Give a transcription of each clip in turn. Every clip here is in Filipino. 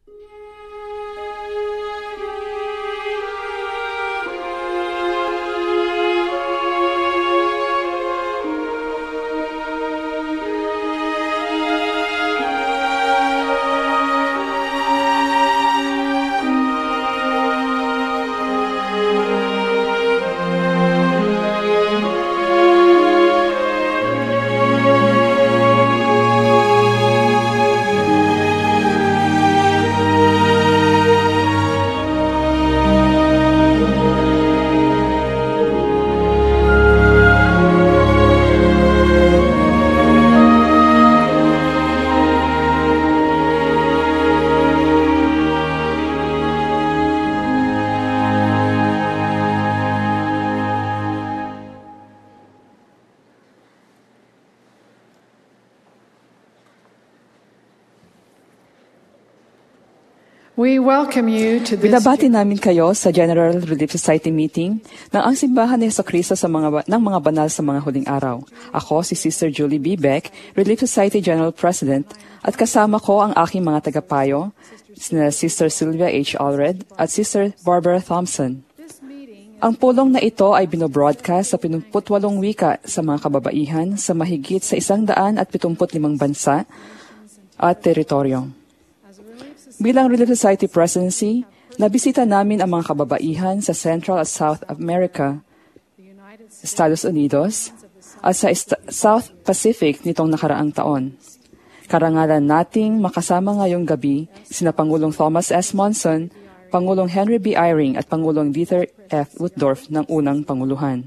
We welcome you to this. Binabati namin kayo sa General Relief Society meeting ng ang simbahan ni Jesucristo ng mga banal sa mga huling araw. Ako si Sister Julie B. Beck, Relief Society General President, at kasama ko ang aking mga tagapayo, sina Sister Sylvia H. Allred at Sister Barbara Thompson. Ang pulong na ito ay binobroadcast sa 78 wika sa mga kababaihan sa mahigit sa 175 bansa at teritoryo. Bilang Relief Society Presidency, nabisita namin ang mga kababaihan sa Central at South America, Estados Unidos, at sa South Pacific nitong nakaraang taon. Karangalan nating makasama ngayong gabi sina Pangulong Thomas S. Monson, Pangulong Henry B. Eyring at Pangulong Dieter F. Uchtdorf ng unang Panguluhan.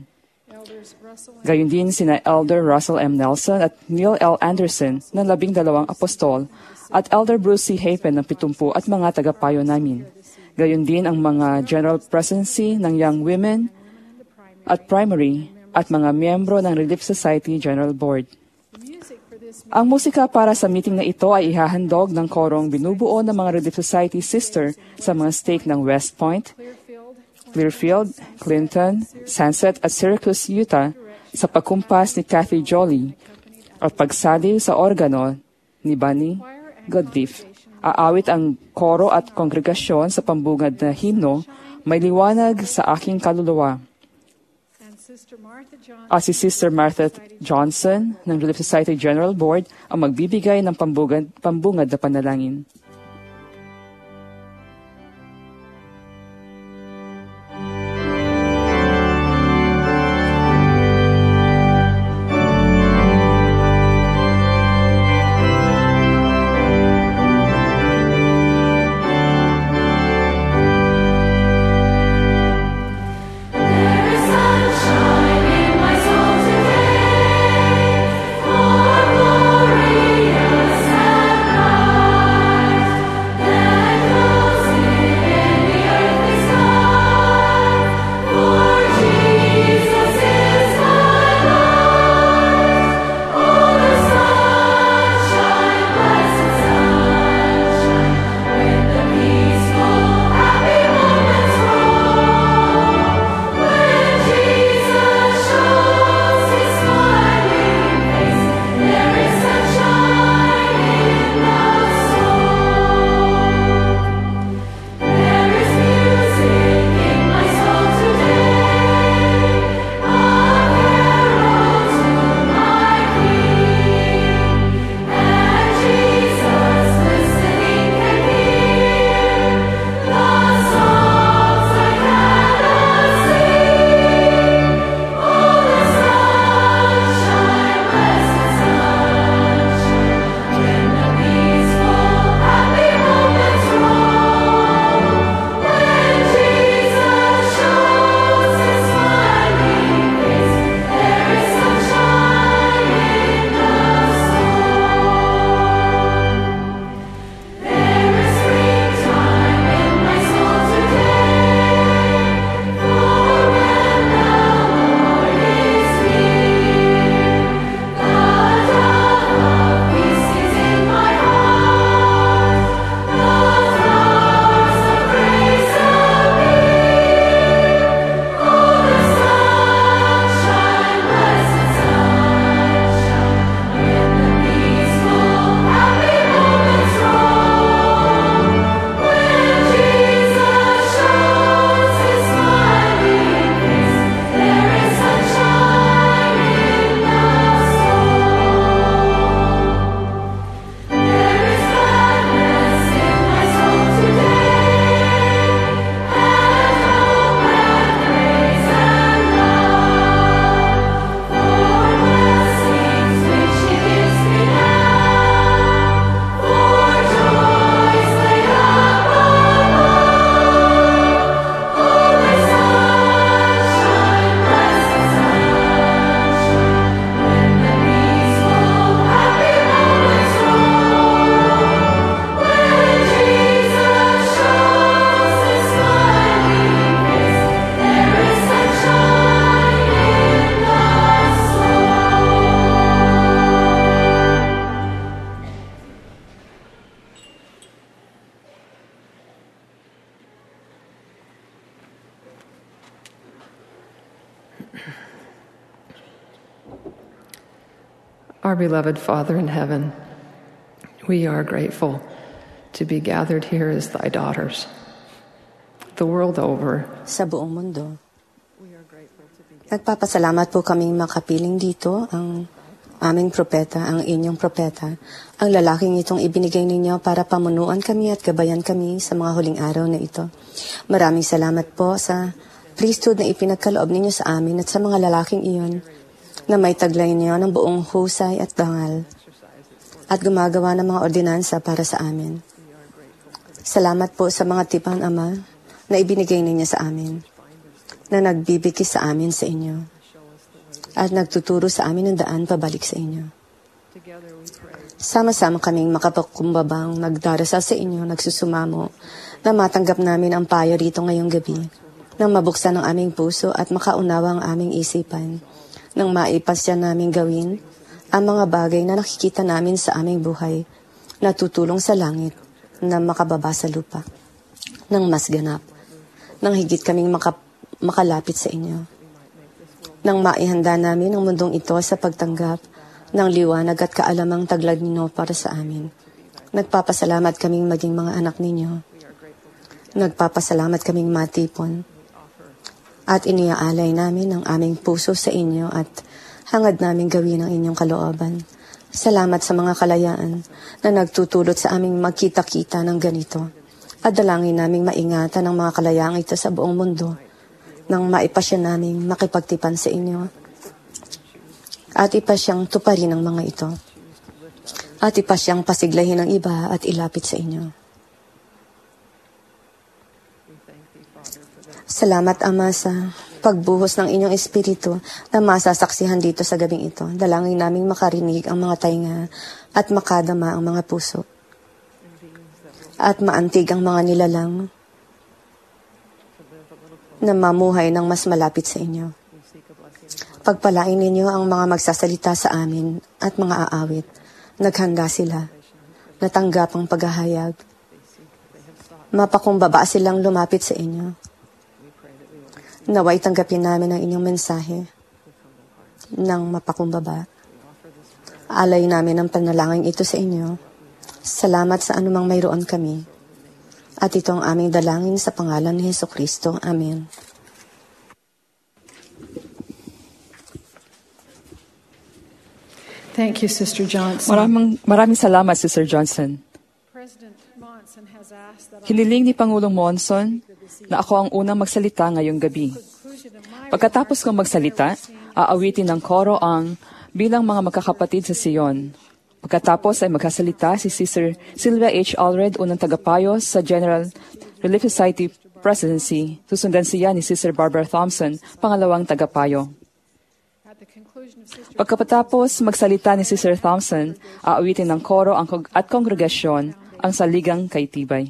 Gayon din sina Elder Russell M. Nelson at Neil L. Anderson ng 12 apostol at Elder Bruce C. Hapen ng 70 at mga tagapayo namin. Gayon din ang mga General Presidency ng Young Women at Primary at mga miyembro ng Relief Society General Board. Ang musika para sa meeting na ito ay ihahandog ng korong binubuo ng mga Relief Society sister sa mga stake ng West Point, Clearfield, Clinton, Sunset at Syracuse, Utah sa pagkumpas ni Kathy Jolie at pagsali sa organo ni Bunny Godleaf. Aawit ang koro at kongregasyon sa pambungad na himno, May Liwanag sa Aking Kaluluwa. At si Sister Martha Johnson ng Relief Society General Board ang magbibigay ng pambungad na panalangin. Glorious and bright. Our beloved Father in heaven, we are grateful to be gathered here as thy daughters. The world over, sa buong mundo. Nagpapasalamat po kaming makapiling dito ang aming propeta, ang inyong propeta, ang lalaking itong ibinigay ninyo para pamunuan kami at gabayan kami sa mga huling araw na ito. Maraming salamat po sa priesthood na ipinagkaloob ninyo sa amin at sa mga lalaking iyon na may taglay niyo ng buong husay at dangal at gumagawa ng mga ordinansa para sa amin. Salamat po sa mga tipang Ama na ibinigay ninyo sa amin, na nagbibigay sa amin sa inyo, at nagtuturo sa amin ng daan pabalik sa inyo. Sama-sama kaming makapakumbabang nagdarasal sa inyo, nagsusumamo, na matanggap namin ang payo rito ngayong gabi, nang mabuksan ang aming puso at makaunawa ang aming isipan, nang maipasya namin gawin ang mga bagay na nakikita namin sa aming buhay, na tutulong sa langit, na makababa sa lupa, nang mas ganap, nang higit kaming makalapit sa inyo, nang maihanda namin ang mundong ito sa pagtanggap ng liwanag at kaalamang taglad ninyo para sa amin. Nagpapasalamat kaming maging mga anak ninyo. Nagpapasalamat kaming matipon. At iniaalay namin ang aming puso sa inyo at hangad namin gawin ang inyong kalooban. Salamat sa mga kalayaan na nagtutulot sa aming magkita-kita ng ganito. At dalangin naming maingatan ang mga kalayaang ito sa buong mundo nang maipasya naming makipagtipan sa inyo. At ipasyang tuparin ang mga ito. At ipasyang pasiglahin ang iba at ilapit sa inyo. Salamat, Ama, sa pagbuhos ng inyong espiritu na masasaksihan dito sa gabing ito. Dalangin naming makarinig ang mga tainga at makadama ang mga puso. At maantig ang mga nilalang na mamuhay ng mas malapit sa inyo. Pagpalain ninyo ang mga magsasalita sa amin at mga aawit. Naghanda sila. Natanggap ang paghahayag. Mapakumbaba silang lumapit sa inyo. Naway tanggapin namin ang inyong mensahe ng mapakumbaba. Alay namin ang panalangin ito sa inyo. Salamat sa anumang mayroon kami. At ito ang aming dalangin sa pangalan ni Jesucristo. Amen. thank you, Sister Johnson. Maraming salamat, Sister Johnson. President Monson has asked that Hiniling ni Pangulong Monson na ako ang unang magsalita ngayong gabi. Pagkatapos kong magsalita, aawitin ng koro ang Bilang Mga Magkakapatid sa Sion. Pagkatapos ay magkasalita si Sister Sylvia H. Allred, unang tagapayo sa General Relief Society Presidency. Susundan siya ni Sister Barbara Thompson, pangalawang tagapayo. Pagkatapos magsalita ni Sister Thompson, aawitin ng koro at kongregasyon ang Saligang Kaitibay.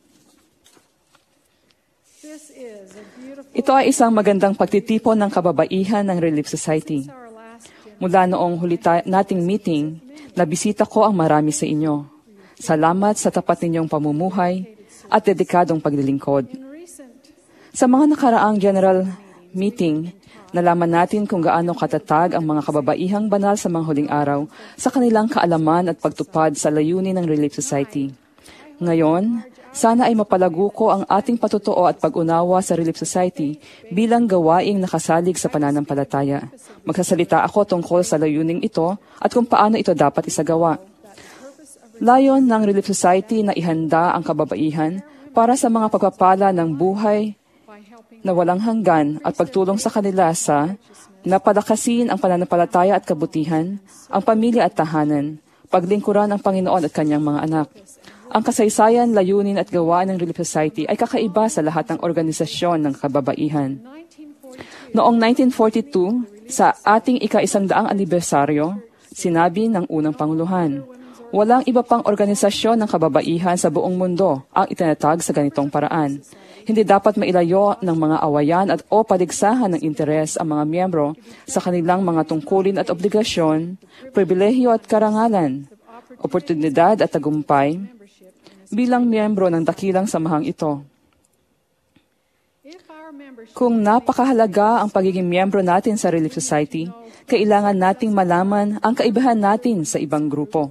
Ito ay isang magandang pagtitipon ng kababaihan ng Relief Society. Mula noong huli nating meeting, nabisita ko ang marami sa inyo. Salamat sa tapat ninyong pamumuhay at dedikadong paglilingkod. Sa mga nakaraang general meeting, nalaman natin kung gaano katatag ang mga kababaihang banal sa mga huling araw sa kanilang kaalaman at pagtupad sa layunin ng Relief Society. Ngayon, sana ay mapalago ko ang ating patutuo at pag-unawa sa Relief Society bilang gawaing nakasalig sa pananampalataya. Magsasalita ako tungkol sa layuning ito at kung paano ito dapat isagawa. Layon ng Relief Society na ihanda ang kababaihan para sa mga pagpapala ng buhay na walang hanggan at pagtulong sa kanila sa napalakasin ang pananampalataya at kabutihan, ang pamilya at tahanan, paglingkuran ang Panginoon at kanyang mga anak. Ang kasaysayan, layunin at gawain ng Relief Society ay kakaiba sa lahat ng organisasyon ng kababaihan. Noong 1942, sa ating ika-100 anibersaryo, sinabi ng unang Panguluhan, walang iba pang organisasyon ng kababaihan sa buong mundo ang itinatag sa ganitong paraan. Hindi dapat mailayo ng mga awayan at o paligsahan ng interes ang mga miyembro sa kanilang mga tungkulin at obligasyon, pribilehiyo at karangalan, oportunidad at tagumpay, bilang miyembro ng dakilang samahang ito. Kung napakahalaga ang pagiging miyembro natin sa Relief Society, kailangan nating malaman ang kaibahan natin sa ibang grupo.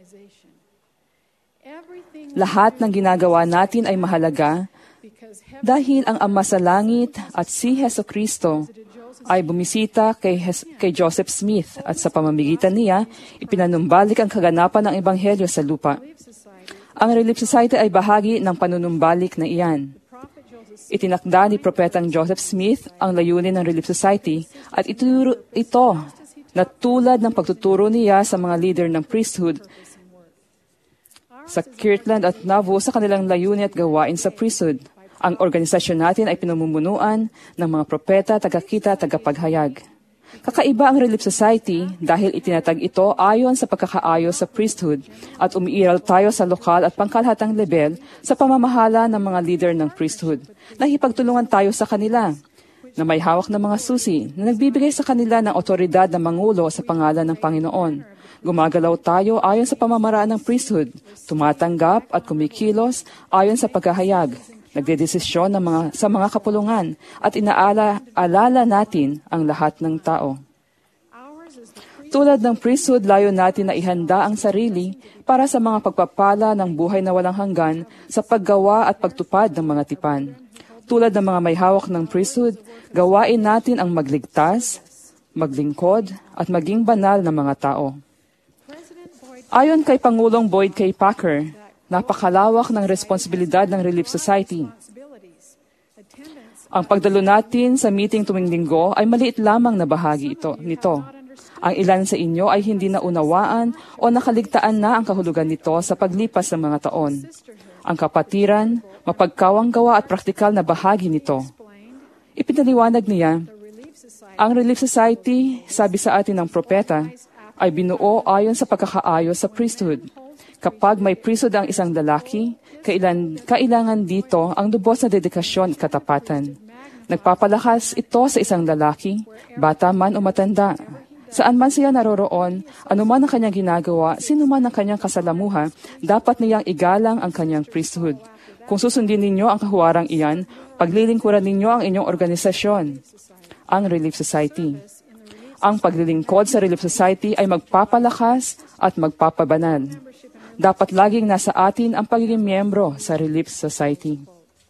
Lahat ng ginagawa natin ay mahalaga dahil ang Ama sa Langit at si Jesucristo ay bumisita kay Joseph Smith at sa pamamagitan niya, ipinanumbalik ang kaganapan ng Ebanghelyo sa lupa. Ang Relief Society ay bahagi ng panunumbalik na iyan. Itinakda ni Propetang Joseph Smith ang layunin ng Relief Society at ito na tulad ng pagtuturo niya sa mga leader ng priesthood sa Kirtland at Nauvoo sa kanilang layunin at gawain sa priesthood. Ang organisasyon natin ay pinamumunuan ng mga propeta, tagakita, tagapaghayag. Kakaiba ang Relief Society dahil itinatag ito ayon sa pagkakaayos sa priesthood at umiiral tayo sa lokal at pangkalahatang level sa pamamahala ng mga leader ng priesthood. Nakipagtulungan tayo sa kanila na may hawak ng mga susi na nagbibigay sa kanila ng otoridad ng mangulo sa pangalan ng Panginoon. Gumagalaw tayo ayon sa pamamaraan ng priesthood, tumatanggap at kumikilos ayon sa pagkahayag. Nagdedesisyon sa mga kapulungan at inaalala natin ang lahat ng tao. Tulad ng priesthood, layo natin na ihanda ang sarili para sa mga pagpapala ng buhay na walang hanggan sa paggawa at pagtupad ng mga tipan. Tulad ng mga may hawak ng priesthood, gawain natin ang magligtas, maglingkod, at maging banal na mga tao. Ayon kay Pangulong Boyd K. Packer, napakalawak ng responsibilidad ng Relief Society. Ang pagdalo natin sa meeting tuwing linggo ay maliit lamang na bahagi nito. Ang ilan sa inyo ay hindi naunawaan o nakaligtaan na ang kahulugan nito sa paglipas ng mga taon. Ang kapatiran, mapagkawang gawa at praktikal na bahagi nito. Ipinaliwanag niya, ang Relief Society, sabi sa atin ng propeta, ay binuo ayon sa pagkakaayos sa priesthood. Kapag may priesthood ang isang lalaki, kailangan dito ang lubos na dedikasyon at katapatan. Nagpapalakas ito sa isang lalaki, bata man o matanda. Saan man siya naroroon, anuman ang kanyang ginagawa, sino man ang kanyang kasalamuha, dapat niyang igalang ang kanyang priesthood. Kung susundin ninyo ang kahuwarang iyan, paglilingkuran ninyo ang inyong organisasyon, ang Relief Society. Ang paglilingkod sa Relief Society ay magpapalakas at magpapabanal. Dapat laging nasa atin ang pagiging miyembro sa Relief Society.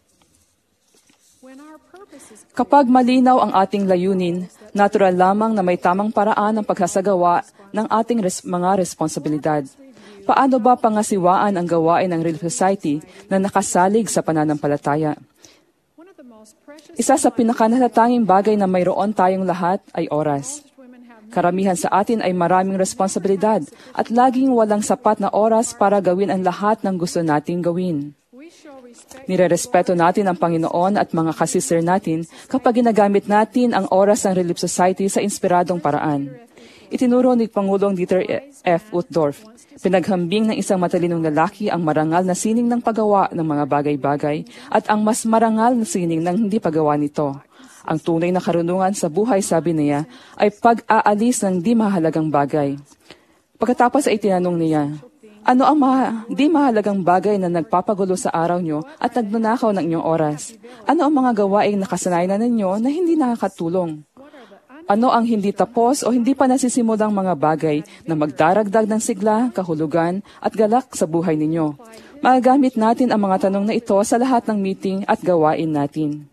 Kapag malinaw ang ating layunin, natural lamang na may tamang paraan ng pagsasagawa ng ating mga responsibilidad. Paano ba pangasiwaan ang gawain ng Relief Society na nakasalig sa pananampalataya? Isa sa pinakanatatanging bagay na mayroon tayong lahat ay oras. Karamihan sa atin ay maraming responsibilidad at laging walang sapat na oras para gawin ang lahat ng gusto nating gawin. Nirerespeto natin ang Panginoon at mga kasister natin kapag ginagamit natin ang oras ng Relief Society sa inspiradong paraan. Itinuro ni Pangulong Dieter F. Uchtdorf, pinaghambing ng isang matalinong lalaki ang marangal na sining ng paggawa ng mga bagay-bagay at ang mas marangal na sining ng hindi paggawa nito. Ang tunay na karunungan sa buhay, sabi niya, ay pag-aalis ng di mahalagang bagay. Pagkatapos ay tinanong niya, ano ang di mahalagang bagay na nagpapagulo sa araw nyo at nagnanakaw ng inyong oras? Ano ang mga gawaing nakasanayan ninyo na hindi nakakatulong? Ano ang hindi tapos o hindi pa nasisimulang mga bagay na magdaragdag ng sigla, kahulugan at galak sa buhay ninyo? Magagamit natin ang mga tanong na ito sa lahat ng meeting at gawain natin.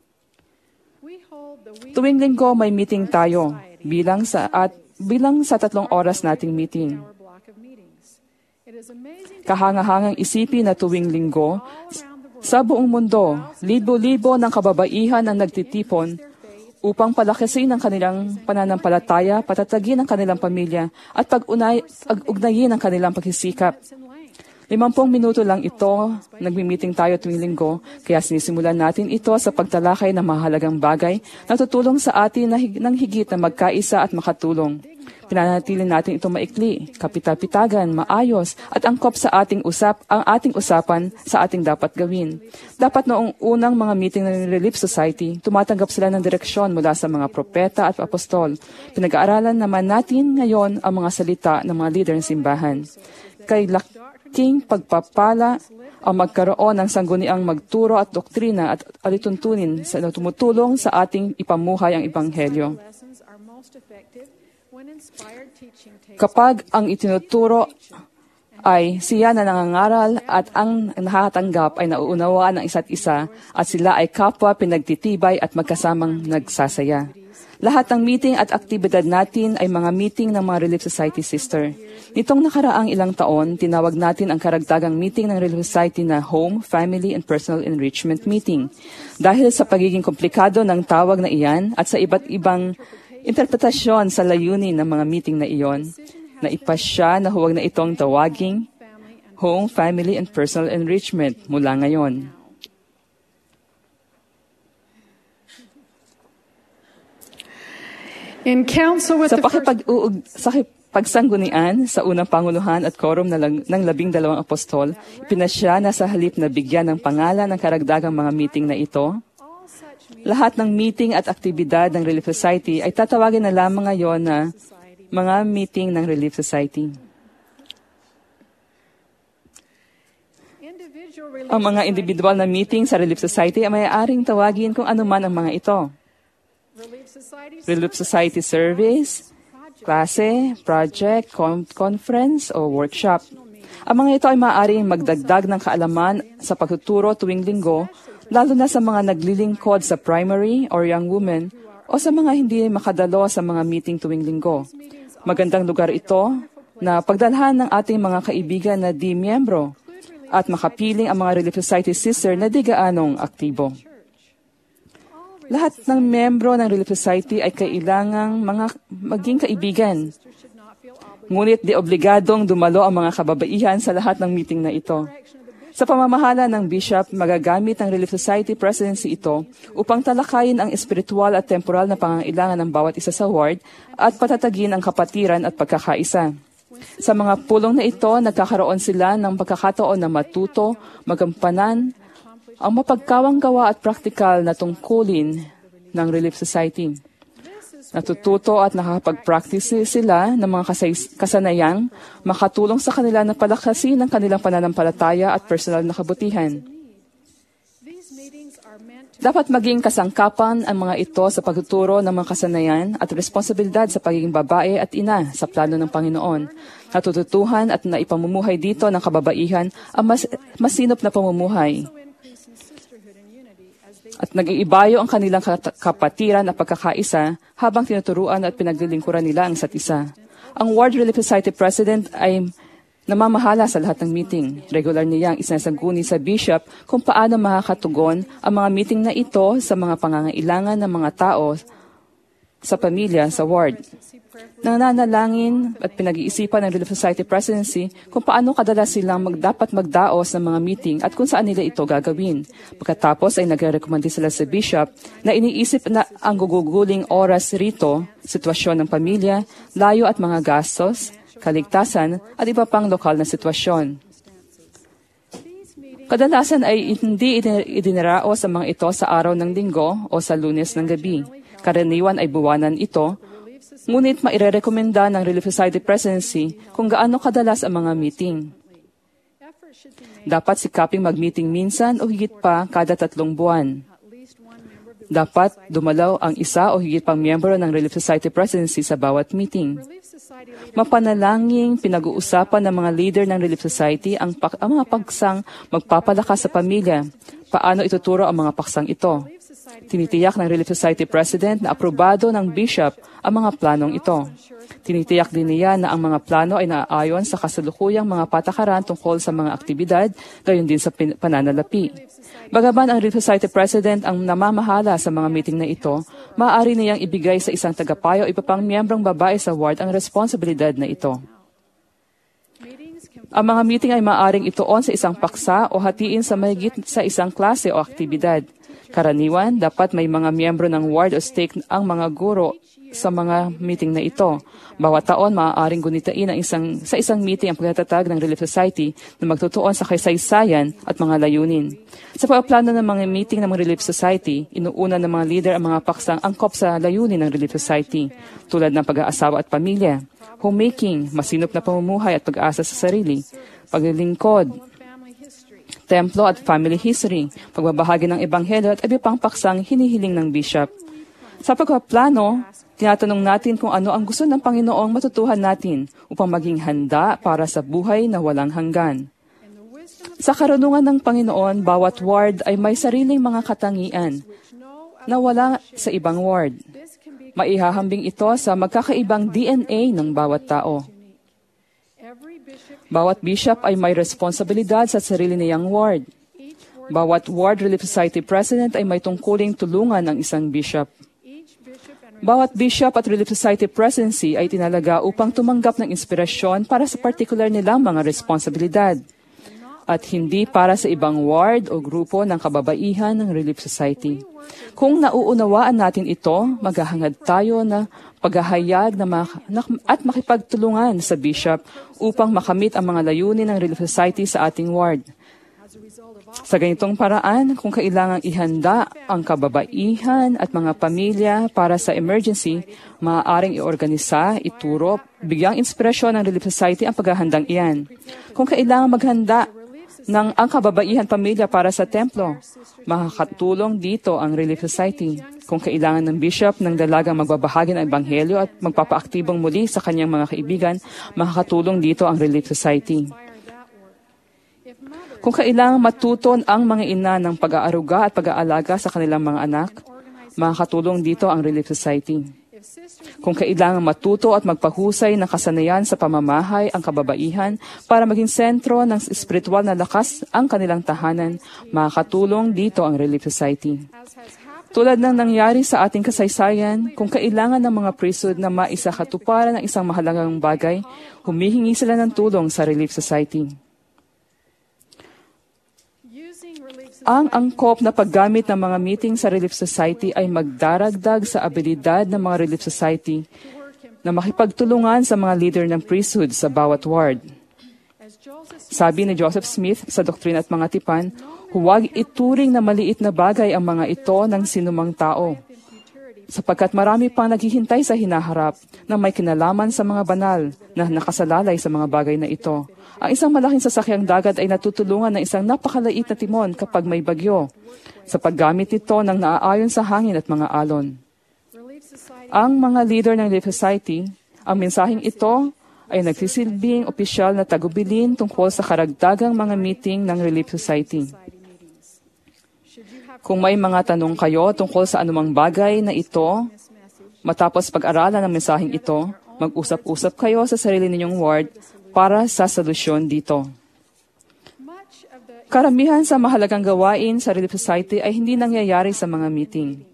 Tuwing linggo may meeting tayo bilang sa 3 oras nating meeting. Kahangahangang isipin na tuwing linggo, sa buong mundo, libo-libo ng kababaihan ang nagtitipon upang palakasin ang kanilang pananampalataya, patatagin ang kanilang pamilya at pag-ugnayin ang kanilang pagsisikap. 50 minuto lang ito, nagmi-meeting tayo tuwing linggo, kaya sinisimulan natin ito sa pagtalakay ng mahalagang bagay na tutulong sa atin ng higit na magkaisa at makatulong. Pinanatili natin ito maikli, kapitapitagan, maayos, at angkop sa ang ating usapan sa ating dapat gawin. Dapat noong unang mga meeting ng Relief Society, tumatanggap sila ng direksyon mula sa mga propeta at apostol. Pinag-aaralan naman natin ngayon ang mga salita ng mga leader ng simbahan. malaking pagpapala ang magkaroon ng sangguniang magturo at doktrina at alituntunin na tumutulong sa ating ipamuhay ang Ebanghelyo. Kapag ang itinuturo ay siya na nangangaral at ang nakatanggap ay nauunawaan ng isa't isa at sila ay kapwa pinagtitibay at magkasamang nagsasaya. Lahat ng meeting at aktibidad natin ay mga meeting ng mga Relief Society sister. Nitong nakaraang ilang taon, tinawag natin ang karagdagang meeting ng Relief Society na Home, Family, and Personal Enrichment Meeting. Dahil sa pagiging komplikado ng tawag na iyan at sa iba't ibang interpretasyon sa layunin ng mga meeting na iyon, naipasya na huwag na itong tawaging Home, Family, and Personal Enrichment mula ngayon. Sa pagsanggunian sa unang Panguluhan at Quorum ng 12 apostol, pinasya na sa halip na bigyan ng pangalan ng karagdagang mga meeting na ito, lahat ng meeting at aktibidad ng Relief Society ay tatawagin na lamang ngayon na mga meeting ng Relief Society. Ang mga individual na meeting sa Relief Society ay maaaring tawagin kung ano man ang mga ito. Relief Society Service, klase, project, conference, o workshop. Ang mga ito ay maaaring magdagdag ng kaalaman sa pagtuturo tuwing linggo, lalo na sa mga naglilingkod sa primary or young women o sa mga hindi makadalo sa mga meeting tuwing linggo. Magandang lugar ito na pagdalhan ng ating mga kaibigan na di miyembro at makapiling ang mga Relief Society sister na di gaanong aktibo. Lahat ng membro ng Relief Society ay kailangang maging kaibigan. Ngunit di obligadong dumalo ang mga kababaihan sa lahat ng meeting na ito. Sa pamamahala ng Bishop, magagamit ng Relief Society Presidency ito upang talakayin ang espiritual at temporal na pangangailangan ng bawat isa sa ward at patatagin ang kapatiran at pagkakaisa. Sa mga pulong na ito, nagkakaroon sila ng pagkakataon na matuto, magampanan, ang mapagkawang gawa at praktikal na tungkulin ng Relief Society. Natututo at nakakapag-practice sila ng mga kasanayang makatulong sa kanila na palakasin ang kanilang pananampalataya at personal na kabutihan. Dapat maging kasangkapan ang mga ito sa pagtuturo ng mga kasanayan at responsibilidad sa pagiging babae at ina sa plano ng Panginoon. Natututuhan at naipamumuhay dito ng kababaihan ang masinop na pamumuhay. At nag-iibayo ang kanilang kapatiran at pagkakaisa habang tinuturuan at pinaglilingkuran nila ang isa't isa. Ang Ward Relief Society President ay namamahala sa lahat ng meeting. Regular niyang isinasangguni sa Bishop kung paano makakatugon ang mga meeting na ito sa mga pangangailangan ng mga tao sa pamilya sa ward. Nananalangin at pinag-iisipan ng Relief Society Presidency kung paano kadalas silang dapat magdaos ng mga meeting at kung saan nila ito gagawin. Pagkatapos ay nagre-recommend sila sa Bishop na iniisip na ang guguguling oras rito, sitwasyon ng pamilya, layo at mga gastos, kaligtasan at iba pang lokal na sitwasyon. Kadalasan ay hindi idinaraos sa mga ito sa araw ng linggo o sa Lunes ng gabi. Karaniwan ay buwanan ito, ngunit mairerekomenda ng Relief Society Presidency kung gaano kadalas ang mga meeting. Dapat sikaping mag-meeting minsan o higit pa kada 3 buwan. Dapat dumalaw ang isa o higit pang miyembro ng Relief Society Presidency sa bawat meeting. Mapanalangin pinag-uusapan ng mga leader ng Relief Society ang mga paksang magpapalakas sa pamilya. Paano ituturo ang mga paksang ito? Tinitiyak ng Relief Society President na aprobado ng Bishop ang mga planong ito. Tinitiyak din niya na ang mga plano ay naaayon sa kasalukuyang mga patakaran tungkol sa mga aktibidad, gayon din sa pananalapi. Bagaman ang Relief Society President ang namamahala sa mga meeting na ito, maaari niyang ibigay sa isang tagapayo o iba pang miyembrong babae sa ward ang responsibilidad na ito. Ang mga meeting ay maaaring ituon sa isang paksa o hatiin sa mahigit sa isang klase o aktibidad. Karaniwan, dapat may mga miyembro ng ward o stake ang mga guro sa mga meeting na ito. Bawat taon, maaaring gunitain sa isang meeting ang pagtatatag ng Relief Society na magtutuon sa kasaysayan at mga layunin. Sa pagpaplano ng mga meeting ng mga Relief Society, inuuna ng mga leader ang mga paksang angkop sa layunin ng Relief Society, tulad ng pag-aasawa at pamilya, homemaking, masinop na pamumuhay at pag-asa sa sarili, paglilingkod, templo at family history, pagbabahagi ng ebanghelyo at iba pang paksang hinihiling ng bishop. Sa pagpaplano, tinatanong natin kung ano ang gusto ng Panginoong matutuhan natin upang maging handa para sa buhay na walang hanggan. Sa karunungan ng Panginoon, bawat ward ay may sariling mga katangian na wala sa ibang ward. Maihahambing ito sa magkakaibang DNA ng bawat tao. Bawat bishop ay may responsibilidad sa sarili niyang ward. Bawat Ward Relief Society President ay may tungkuling tulungan ng isang bishop. Bawat bishop at Relief Society Presidency ay tinalaga upang tumanggap ng inspirasyon para sa partikular nilang mga responsibilidad at hindi para sa ibang ward o grupo ng kababaihan ng Relief Society. Kung nauunawaan natin ito, maghahangad tayo na paghahayag at makipagtulungan sa bishop upang makamit ang mga layunin ng Relief Society sa ating ward. Sa ganitong paraan, kung kailangang ihanda ang kababaihan at mga pamilya para sa emergency, maaaring iorganisa, ituro, bigyang inspirasyon ng Relief Society ang paghahandang iyan. Kung kailangang maghanda ng ang kababaihan pamilya para sa templo, makakatulong dito ang Relief Society. Kung kailangan ng bishop ng dalagang magbabahagi ng ebanghelyo at magpapaaktibong muli sa kanyang mga kaibigan, makakatulong dito ang Relief Society. Kung kailangang matuton ang mga ina ng pag-aaruga at pag-aalaga sa kanilang mga anak, makakatulong dito ang Relief Society. Kung kailangang matuto at magpahusay ng kasanayan sa pamamahay ang kababaihan para maging sentro ng espiritual na lakas ang kanilang tahanan, makakatulong dito ang Relief Society. Tulad ng nangyari sa ating kasaysayan, kung kailangan ng mga priesthood na maisakatuparan ng isang mahalagang bagay, humihingi sila ng tulong sa Relief Society. Ang angkop na paggamit ng mga meeting sa Relief Society ay magdaragdag sa abilidad ng mga Relief Society na makipagtulungan sa mga leader ng priesthood sa bawat ward. Sabi ni Joseph Smith sa Doktrina at Mga Tipan, huwag ituring na maliit na bagay ang mga ito ng sinumang tao, sapagkat marami pang naghihintay sa hinaharap na may kinalaman sa mga banal na nakasalalay sa mga bagay na ito. Ang isang malaking sasakyang dagat ay natutulungan ng isang napakalait na timon kapag may bagyo, sa paggamit nito ng naaayon sa hangin at mga alon. Ang mga leader ng Relief Society, ang mensaheng ito ay nagsisilbing opisyal na tagubilin tungkol sa karagdagang mga meeting ng Relief Society. Kung may mga tanong kayo tungkol sa anumang bagay na ito, matapos pag-aralan ng mensaheng ito, mag-usap-usap kayo sa sarili ninyong ward para sa solusyon dito. Karamihan sa mahalagang gawain sa Relief Society ay hindi nangyayari sa mga meeting.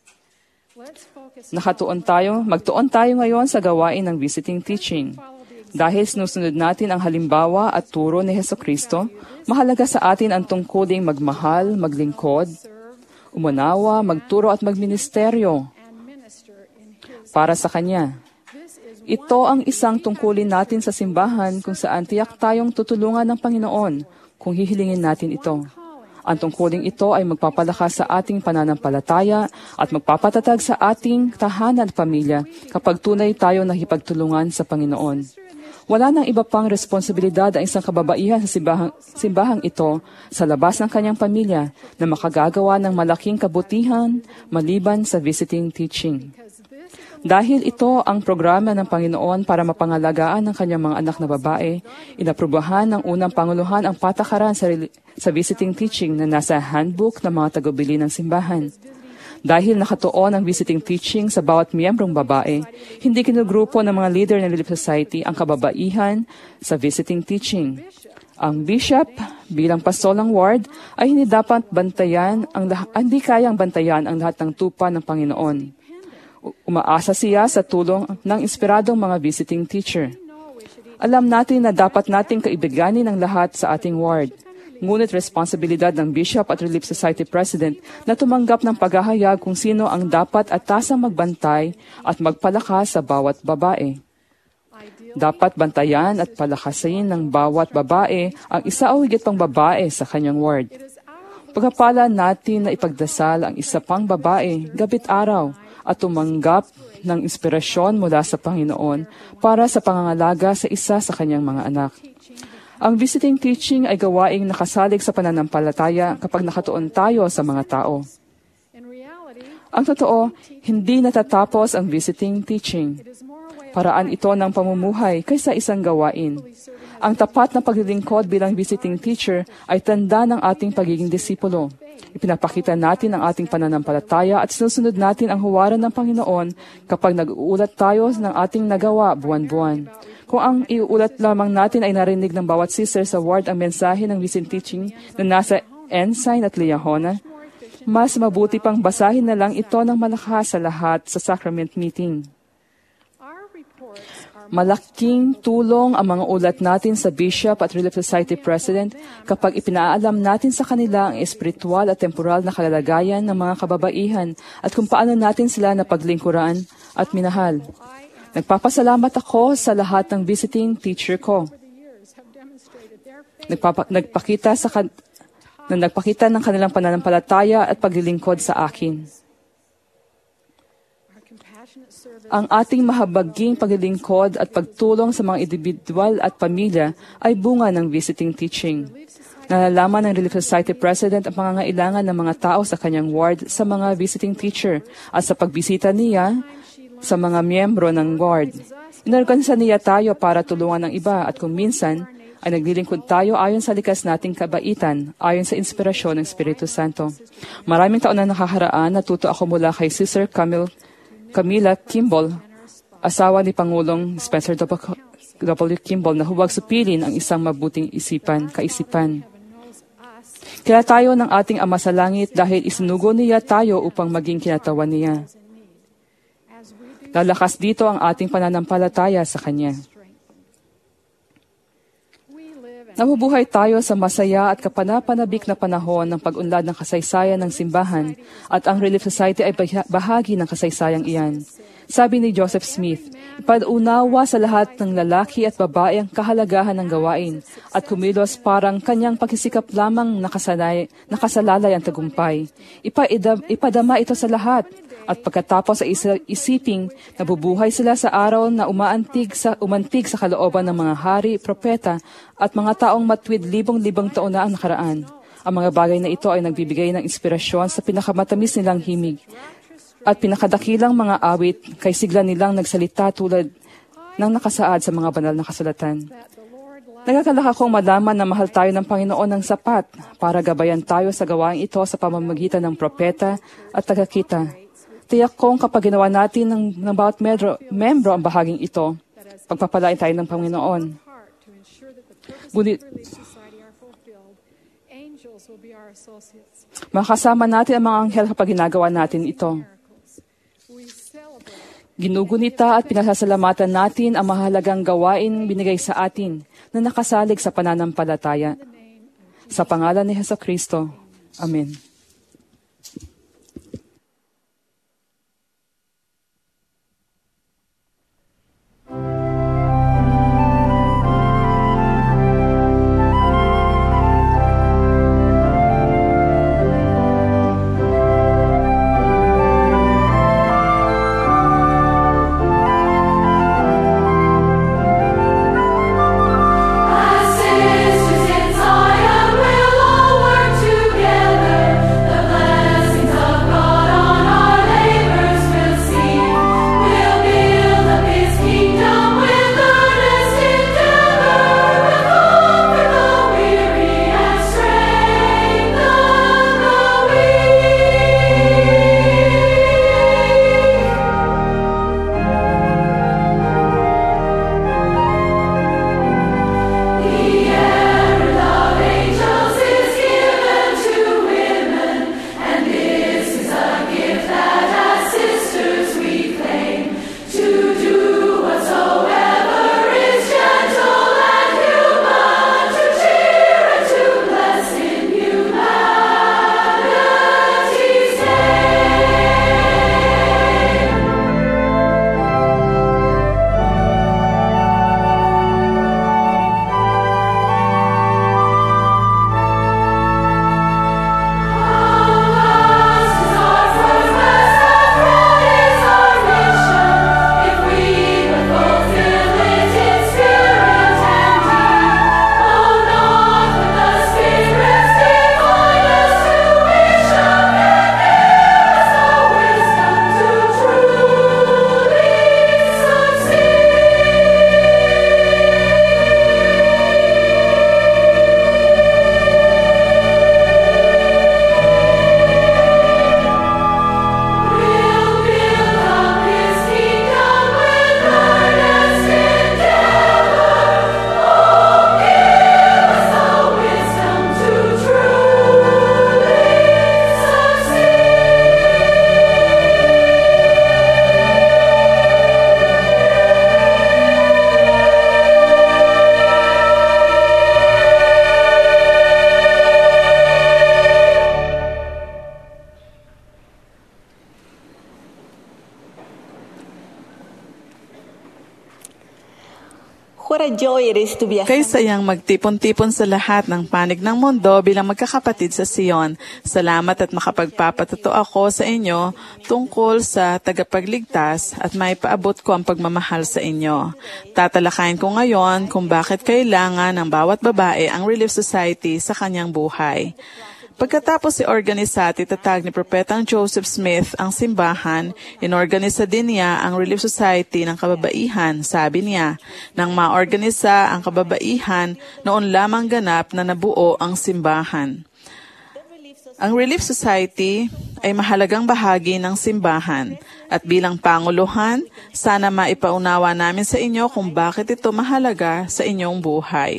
Magtuon tayo ngayon sa gawain ng visiting teaching. Dahil sinusunod natin ang halimbawa at turo ni Hesukristo, mahalaga sa atin ang tungkuling magmahal, maglingkod, umunawa, magturo at magministeryo para sa Kanya. Ito ang isang tungkulin natin sa simbahan kung saan tiyak tayong tutulungan ng Panginoon kung hihilingin natin ito. Ang tungkuling ito ay magpapalakas sa ating pananampalataya at magpapatatag sa ating tahanan at pamilya kapag tunay tayo nakipagtulungan sa Panginoon. Wala nang iba pang responsibilidad ang isang kababaihan sa simbahang ito sa labas ng kanyang pamilya na makagagawa ng malaking kabutihan maliban sa visiting teaching. Dahil ito ang programa ng Panginoon para mapangalagaan ng kanyang mga anak na babae, inaprubahan ng unang Panguluhan ang patakaran sa visiting teaching na nasa handbook ng mga tagabili ng simbahan. Dahil nakatuon ang visiting teaching sa bawat miyembrong babae, hindi kinugrupo ng mga leader ng Relief Society ang kababaihan sa visiting teaching. Ang bishop bilang pastol ng ward ay hindi kayang bantayan ang lahat ng tupa ng Panginoon. Umaasa siya sa tulong ng inspiradong mga visiting teacher. Alam natin na dapat nating kaibiganin ang lahat sa ating ward. Ngunit responsibilidad ng Bishop at Relief Society President na tumanggap ng paghahayag kung sino ang dapat at tasang magbantay at magpalakas sa bawat babae. Dapat bantayan at palakasin ng bawat babae ang isa o higit pang babae sa kanyang ward. Pagpapala natin na ipagdasal ang isa pang babae gabit araw at tumanggap ng inspirasyon mula sa Panginoon para sa pangangalaga sa isa sa kanyang mga anak. Ang visiting teaching ay gawaing nakasalig sa pananampalataya kapag nakatuon tayo sa mga tao. Ang totoo, hindi natatapos ang visiting teaching. Paraan ito ng pamumuhay kaysa isang gawain. Ang tapat na paglilingkod bilang visiting teacher ay tanda ng ating pagiging disipulo. Ipinapakita natin ang ating pananampalataya at sinusunod natin ang huwaran ng Panginoon kapag nag-uulat tayo ng ating nagawa buwan-buwan. Kung ang iuulat lamang natin ay narinig ng bawat sister sa ward ang mensahe ng visiting teaching na nasa Ensign at Liahona, mas mabuti pang basahin na lang ito ng malakas sa lahat sa sacrament meeting. Malaking tulong ang mga ulat natin sa Bishop at Relief Society President kapag ipinaalam natin sa kanila ang espiritual at temporal na kalalagayan ng mga kababaihan at kung paano natin sila napaglingkuran at minahal. Nagpapasalamat ako sa lahat ng visiting teacher ko. Nagpakita ng kanilang pananampalataya at paglilingkod sa akin. Ang ating mahabaging paglilingkod at pagtulong sa mga individual at pamilya ay bunga ng visiting teaching. Nalalaman ng Relief Society President ang pangangailangan ng mga tao sa kanyang ward sa mga visiting teacher at sa pagbisita niya sa mga miyembro ng ward. Inorganisa niya tayo para tulungan ng iba at kung minsan ay naglilingkod tayo ayon sa likas nating kabaitan, ayon sa inspirasyon ng Espiritu Santo. Maraming taon na nakaharaan, natuto ako mula kay Sister Camila Kimball, asawa ni Pangulong Spencer W. Kimball na huwag supilin ang isang mabuting kaisipan. Kaya tayo ng ating Ama sa Langit dahil isinugo niya tayo upang maging kinatawan niya. Lalakas dito ang ating pananampalataya sa Kanya. Nabubuhay tayo sa masaya at kapanapanabik na panahon ng pag-unlad ng kasaysayan ng simbahan at ang Relief Society ay bahagi ng kasaysayang iyan. Sabi ni Joseph Smith, ipaunawa sa lahat ng lalaki at babae ang kahalagahan ng gawain at kumilos parang kanyang pagsisikap lamang nakasalalay ang tagumpay. Ipadama ito sa lahat. At pagkatapos ay isiping nabubuhay sila sa araw na umantig sa kalooban ng mga hari, propeta at mga taong matwid libong-libong taon na ang nakaraan. Ang mga bagay na ito ay nagbibigay ng inspirasyon sa pinakamatamis nilang himig at pinakadakilang mga awit kay sigla nilang nagsalita tulad ng nakasaad sa mga banal na kasulatan. Nagagalak akong malaman na mahal tayo ng Panginoon ng sapat para gabayan tayo sa gawain ito sa pamamagitan ng propeta at tagakita. Tiyak kong kapag ginawa natin ng bawat membro ang bahaging ito, pagpapalain tayo ng Panginoon. Ngunit, makasama natin ang mga anghel kapag ginagawa natin ito. Ginugunita at pinasasalamatan natin ang mahalagang gawain binigay sa atin na nakasalig sa pananampalataya. Sa pangalan ni Jesucristo. Amen. Sisters in Zion will all work together. What a joy it is to be Kay sayang magtipon-tipon sa lahat ng panig ng mundo bilang magkakapatid sa Sion. Salamat at makapagpapatuto ako sa inyo tungkol sa tagapagligtas at maipaabot ko ang pagmamahal sa inyo. Tatalakayin ko ngayon kung bakit kailangan ng bawat babae ang Relief Society sa kanyang buhay. Pagkatapos i-organisati tatag ni Propetang Joseph Smith ang simbahan, inorganisa din niya ang Relief Society ng kababaihan. Sabi niya, nang maorganisa ang kababaihan, noon lamang ganap na nabuo ang simbahan. Ang Relief Society ay mahalagang bahagi ng simbahan at bilang panguluhan, sana maipaunawa namin sa inyo kung bakit ito mahalaga sa inyong buhay.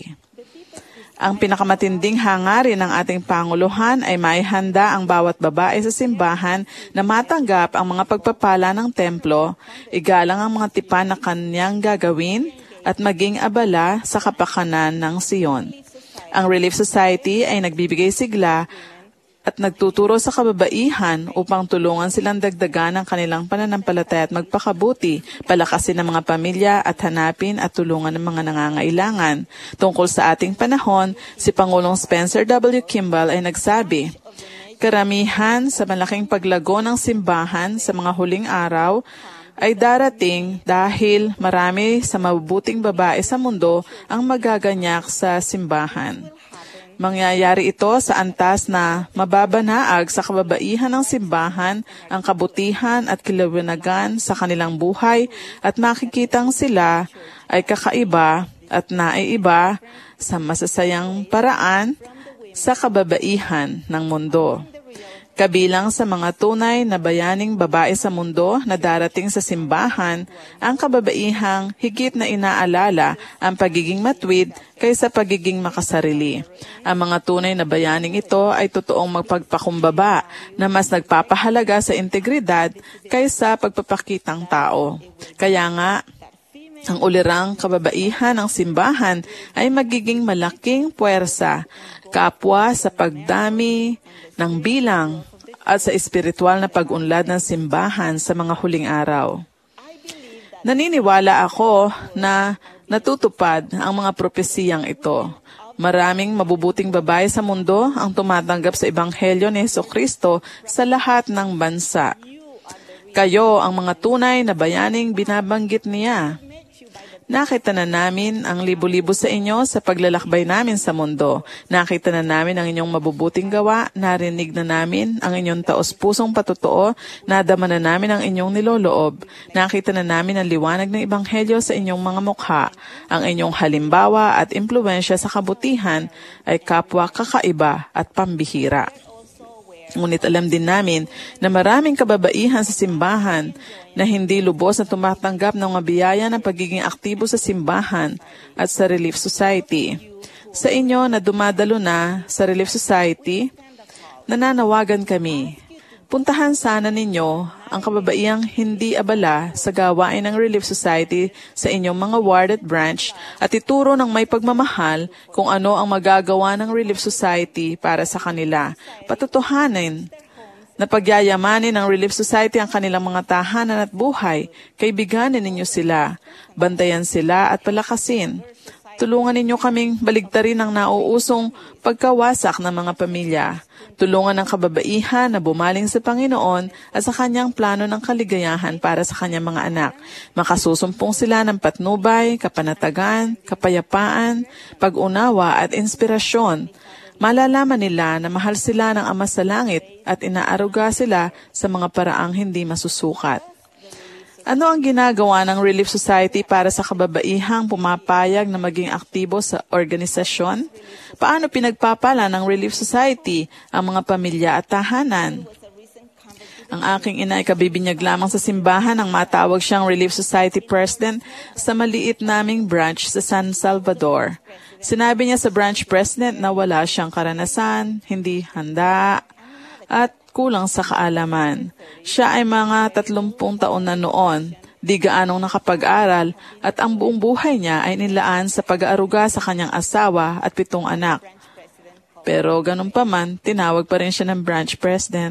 Ang pinakamatinding hangarin ng ating Panguluhan ay maihanda ang bawat babae sa simbahan na matanggap ang mga pagpapala ng templo, igalang ang mga tipan na kanyang gagawin, at maging abala sa kapakanan ng Sion. Ang Relief Society ay nagbibigay sigla at nagtuturo sa kababaihan upang tulungan silang dagdagan ang kanilang pananampalataya at magpakabuti, palakasin ang mga pamilya at hanapin at tulungan ang mga nangangailangan. Tungkol sa ating panahon, si Pangulong Spencer W. Kimball ay nagsabi, karamihan sa malaking paglago ng simbahan sa mga huling araw ay darating dahil marami sa mabubuting babae sa mundo ang magaganyak sa simbahan. Mangyayari ito sa antas na mababanaag sa kababaihan ng simbahan ang kabutihan at kilawanagan sa kanilang buhay at makikitang sila ay kakaiba at naiiba sa masasayang paraan sa kababaihan ng mundo. Kabilang sa mga tunay na bayaning babae sa mundo na darating sa simbahan, ang kababaihang higit na inaalala ang pagiging matwid kaysa pagiging makasarili. Ang mga tunay na bayaning ito ay totoong magpagpakumbaba na mas nagpapahalaga sa integridad kaysa pagpapakitang tao. Kaya nga, ang ulirang kababaihan ng simbahan ay magiging malaking puwersa, kapwa sa pagdami ng bilang at sa espiritual na pag-unlad ng simbahan sa mga huling araw. Naniniwala ako na natutupad ang mga propesiyang ito. Maraming mabubuting babae sa mundo ang tumatanggap sa Ebanghelyo ni Jesucristo sa lahat ng bansa. Kayo ang mga tunay na bayaning binabanggit niya. Nakita na namin ang libo-libo sa inyo sa paglalakbay namin sa mundo. Nakita na namin ang inyong mabubuting gawa, narinig na namin ang inyong taos-pusong patutuo, nadama na namin ang inyong niloloob. Nakita na namin ang liwanag ng Ebanghelyo sa inyong mga mukha. Ang inyong halimbawa at impluwensya sa kabutihan ay kapwa kakaiba at pambihira. Ngunit alam din namin na maraming kababaihan sa simbahan na hindi lubos na tumatanggap ng mga biyaya ng pagiging aktibo sa simbahan at sa Relief Society. Sa inyo na dumadalo na sa Relief Society, nananawagan kami. Puntahan sana ninyo ang kababaihang hindi abala sa gawain ng Relief Society sa inyong mga ward at branch at ituro ng may pagmamahal kung ano ang magagawa ng Relief Society para sa kanila. Patutuhanin na pagyayamanin ng Relief Society ang kanilang mga tahanan at buhay, kaibiganin ninyo sila, bantayan sila at palakasin. Tulungan ninyo kaming baligtarin ang nauusong pagkawasak ng mga pamilya. Tulungan ang kababaihan na bumaling sa Panginoon at sa kanyang plano ng kaligayahan para sa kanyang mga anak. Makasusumpong sila ng patnubay, kapanatagan, kapayapaan, pag-unawa at inspirasyon. Malalaman nila na mahal sila ng Ama sa Langit at inaaruga sila sa mga paraang hindi masusukat. Ano ang ginagawa ng Relief Society para sa kababaihang pumapayag na maging aktibo sa organisasyon? Paano pinagpapala ng Relief Society ang mga pamilya at tahanan? Ang aking ina ay kabibinyag lamang sa simbahan nang matawag siyang Relief Society President sa maliit naming branch sa San Salvador. Sinabi niya sa branch president na wala siyang karanasan, hindi handa, at kulang sa kaalaman. Siya ay mga 30 taon na noon, di gaanong nakapag-aral at ang buong buhay niya ay nilaan sa pag-aaruga sa kanyang asawa at 7 anak. Pero ganun pa man, tinawag pa rin siya ng branch president.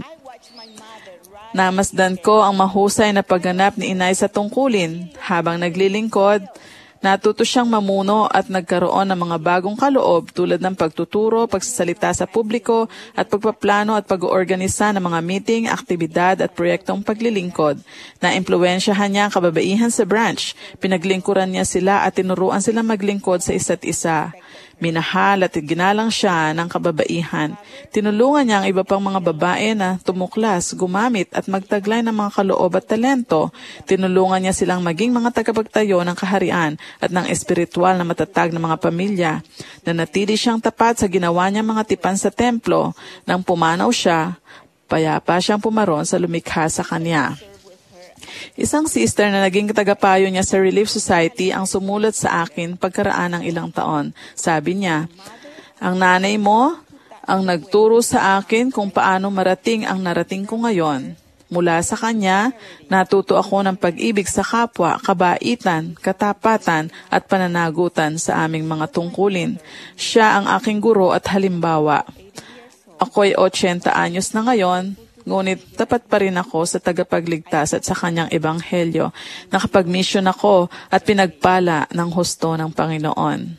Namasdan ko ang mahusay na pagganap ni inay sa tungkulin habang naglilingkod Natuto siyang mamuno at nagkaroon ng mga bagong kaloob tulad ng pagtuturo, pagsasalita sa publiko, at pagpaplano at pag-oorganisa ng mga meeting, aktibidad at proyektong paglilingkod. Na-impluwensyahan niya ang kababaihan sa branch. Pinaglingkuran niya sila at tinuruan sila maglingkod sa isa't isa. Minahal at ginalang siya ng kababaihan. Tinulungan niya ang iba pang mga babae na tumuklas, gumamit at magtaglay ng mga kaloob at talento. Tinulungan niya silang maging mga tagapagtayo ng kaharian at ng espiritual na matatag na mga pamilya. Nanatili siyang tapat sa ginawa niyang mga tipan sa templo. Nang pumanaw siya, payapa siyang pumaron sa lumikha sa kanya. Isang sister na naging tagapayo niya sa Relief Society ang sumulat sa akin pagkaraan ng ilang taon. Sabi niya, "Ang nanay mo ang nagturo sa akin kung paano marating ang narating ko ngayon. Mula sa kanya, natuto ako ng pag-ibig sa kapwa, kabaitan, katapatan at pananagutan sa aming mga tungkulin. Siya ang aking guro at halimbawa. Ako'y 80 anyos na ngayon, ngunit tapat pa rin ako sa tagapagligtas at sa kanyang ebanghelyo. Nakapag-mission ako at pinagpala ng husto ng Panginoon."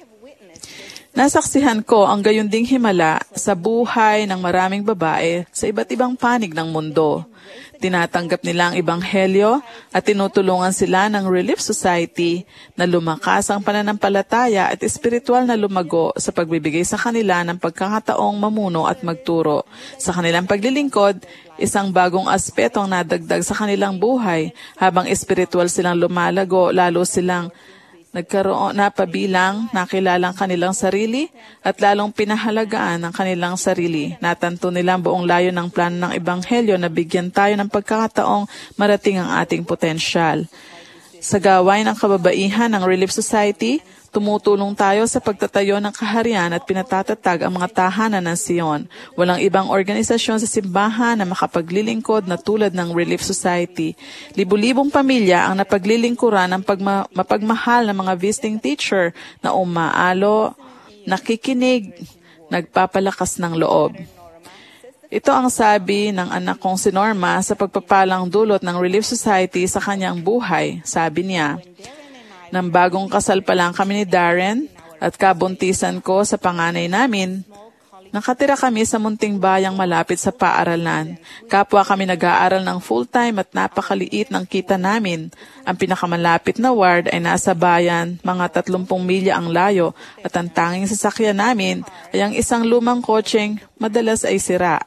Nasaksihan ko ang gayunding himala sa buhay ng maraming babae sa iba't ibang panig ng mundo. Tinatanggap nila ang ebanghelyo at tinutulungan sila ng Relief Society na lumakas ang pananampalataya at espiritual na lumago sa pagbibigay sa kanila ng pagkakataong mamuno at magturo. Sa kanilang paglilingkod, isang bagong aspeto ang nadagdag sa kanilang buhay. Habang espiritual silang lumalago, lalo silang nagkaroon na pabilang, nakilalang kanilang sarili at lalong pinahalagaan ang kanilang sarili. Natanto nila ang buong layo ng plano ng Ebanghelyo na bigyan tayo ng pagkakataong marating ang ating potensyal. Sa gawain ng kababaihan ng Relief Society, tumutulong tayo sa pagtatayo ng kaharian at pinatatatag ang mga tahanan ng Sion. Walang ibang organisasyon sa simbahan na makapaglilingkod na tulad ng Relief Society. Libu-libong pamilya ang napaglilingkuran ng mapagmahal na mga visiting teacher na umaalo, nakikinig, nagpapalakas ng loob. Ito ang sabi ng anak kong si Norma sa pagpapalang dulot ng Relief Society sa kanyang buhay. Sabi niya, "Nang bagong kasal pa lang kami ni Darren at kabuntisan ko sa panganay namin, nakatira kami sa munting bayang malapit sa paaralan. Kapwa kami nag-aaral ng full-time at napakaliit ng kita namin. Ang pinakamalapit na ward ay nasa bayan, mga 30 milya ang layo, at ang tanging sasakyan namin ay ang isang lumang kotseng madalas ay sira.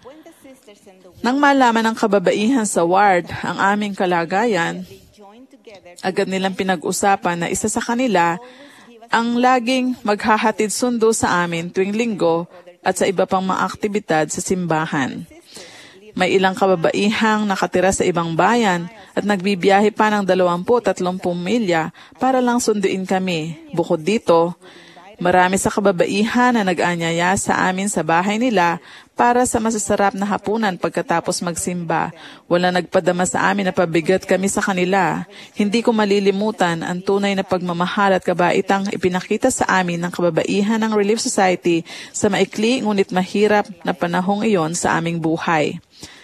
Nang malaman ng kababaihan sa ward ang aming kalagayan, agad nilang pinag-usapan na isa sa kanila ang laging maghahatid sundo sa amin tuwing linggo at sa iba pang mga aktibidad sa simbahan. May ilang kababaihang nakatira sa ibang bayan at nagbibiyahe pa ng 20-30 milya para lang sunduin kami. Bukod dito, marami sa kababaihan na nag-anyaya sa amin sa bahay nila para sa masasarap na hapunan pagkatapos magsimba. Wala nagpadama sa amin na pabigat kami sa kanila. Hindi ko malilimutan ang tunay na pagmamahal at kabaitang ipinakita sa amin ng kababaihan ng Relief Society sa maikli ngunit mahirap na panahong iyon sa aming buhay.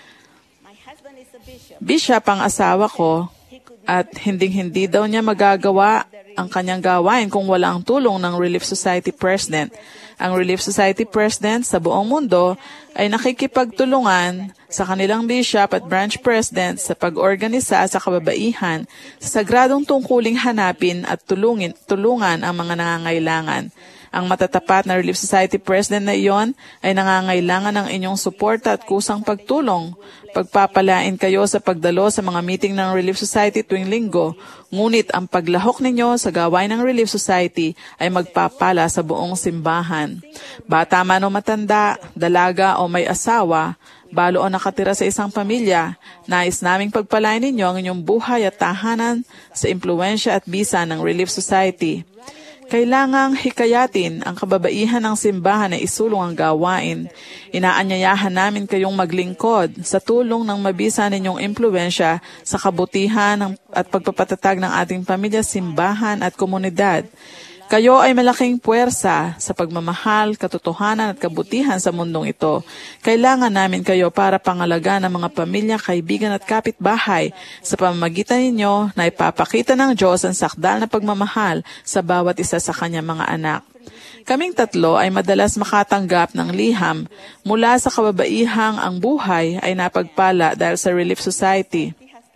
Bishop ang asawa ko at hindi daw niya magagawa ang kanyang gawain kung wala ang tulong ng Relief Society President. Ang Relief Society President sa buong mundo ay nakikipagtulungan sa kanilang bishop at branch president sa pag-organisa sa kababaihan sa sagradong tungkuling hanapin at tulungan ang mga nangangailangan. Ang matatapat na Relief Society President na iyon ay nangangailangan ng inyong suporta at kusang pagtulong. Pagpapalain kayo sa pagdalo sa mga meeting ng Relief Society tuwing linggo. Ngunit ang paglahok ninyo sa gawain ng Relief Society ay magpapala sa buong simbahan. Bata man o matanda, dalaga o may asawa, balo o nakatira sa isang pamilya, nais naming pagpalain ninyo ang inyong buhay at tahanan sa impluwensya at bisa ng Relief Society. Kailangang hikayatin ang kababaihan ng simbahan na isulong ang gawain. Inaanyayahan namin kayong maglingkod sa tulong ng mabisa ninyong impluwensya sa kabutihan at pagpapatatag ng ating pamilya, simbahan at komunidad. Kayo ay malaking puwersa sa pagmamahal, katotohanan at kabutihan sa mundong ito. Kailangan namin kayo para pangalagaan ng mga pamilya, kaibigan at kapitbahay. Sa pamamagitan ninyo na ipapakita ng Diyos ang sakdal na pagmamahal sa bawat isa sa kanyang mga anak. Kaming tatlo ay madalas makatanggap ng liham mula sa kababaihang ang buhay ay napagpala dahil sa Relief Society.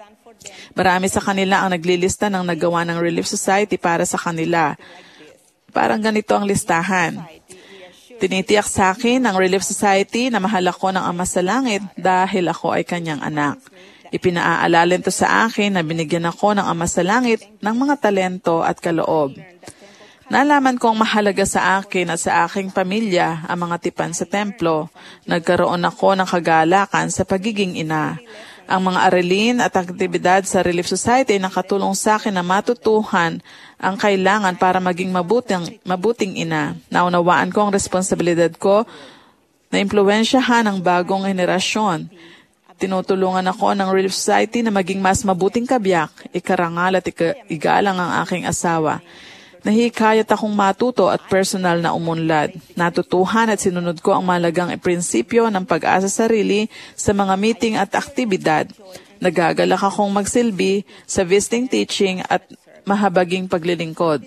Marami sa kanila ang naglilista ng nagawa ng Relief Society para sa kanila. Parang ganito ang listahan. Tinitiyak sa akin ng Relief Society na mahal ako ng Ama sa Langit dahil ako ay kanyang anak. Ipinaaalala nito sa akin na binigyan ako ng Ama sa Langit ng mga talento at kaloob. Nalaman kong mahalaga sa akin at sa aking pamilya ang mga tipan sa templo. Nagkaroon ako ng kagalakan sa pagiging ina. Ang mga aralin at aktibidad sa Relief Society ay nakatulong sa akin na matutuhan ang kailangan para maging mabuting ina. Naunawaan ko ang responsibilidad ko na impluwensyahan ang bagong henerasyon. Tinutulungan ako ng Relief Society na maging mas mabuting kabiyak, ikarangal at igalang ang aking asawa. Nahihikayat akong matuto at personal na umunlad. Natutuhan at sinunod ko ang malagang prinsipyo ng pag-asa sarili sa mga meeting at aktibidad. Nagagalak akong magsilbi sa visiting teaching at mahabaging paglilingkod.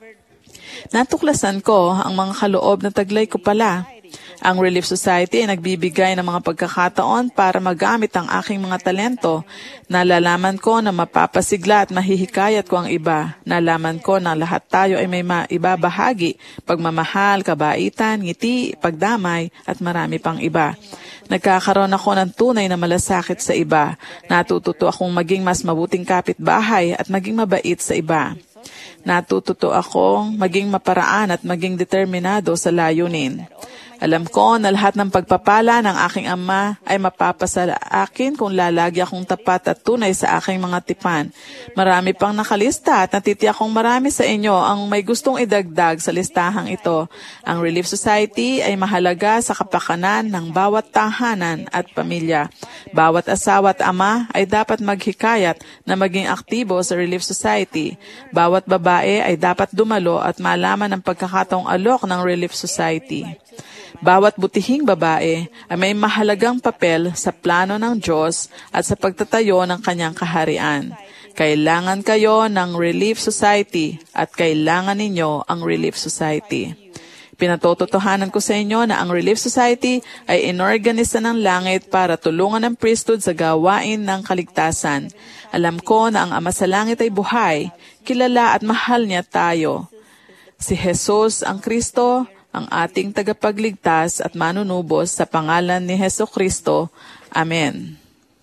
Natuklasan ko ang mga kaloob na taglay ko pala. Ang Relief Society ay nagbibigay ng mga pagkakataon para magamit ang aking mga talento. Nalalaman ko na mapapasigla at mahihikayat ko ang iba. Nalaman ko na lahat tayo ay may maibabahagi, pagmamahal, kabaitan, ngiti, pagdamay, at marami pang iba. Nagkakaroon ako ng tunay na malasakit sa iba. Natututo akong maging mas mabuting kapitbahay at maging mabait sa iba. Natututo akong maging maparaan at maging determinado sa layunin. Alam ko na lahat ng pagpapala ng aking Ama ay mapapasa akin kung lalagi akong tapat at tunay sa aking mga tipan. Marami pang nakalista at natitiyak kong marami sa inyo ang may gustong idagdag sa listahang ito. Ang Relief Society ay mahalaga sa kapakanan ng bawat tahanan at pamilya. Bawat asawa at ama ay dapat maghikayat na maging aktibo sa Relief Society. Bawat babae ay dapat dumalo at malaman ang pagkakataong alok ng Relief Society. Bawat butihing babae ay may mahalagang papel sa plano ng Diyos at sa pagtatayo ng kanyang kaharian. Kailangan kayo ng Relief Society at kailangan ninyo ang Relief Society. Pinatototohanan ko sa inyo na ang Relief Society ay inorganisa ng langit para tulungan ang priesthood sa gawain ng kaligtasan. Alam ko na ang Ama sa Langit ay buhay, kilala at mahal niya tayo. Si Jesus ang Kristo, ang ating tagapagligtas at manunubos sa pangalan ni Jesucristo. Amen.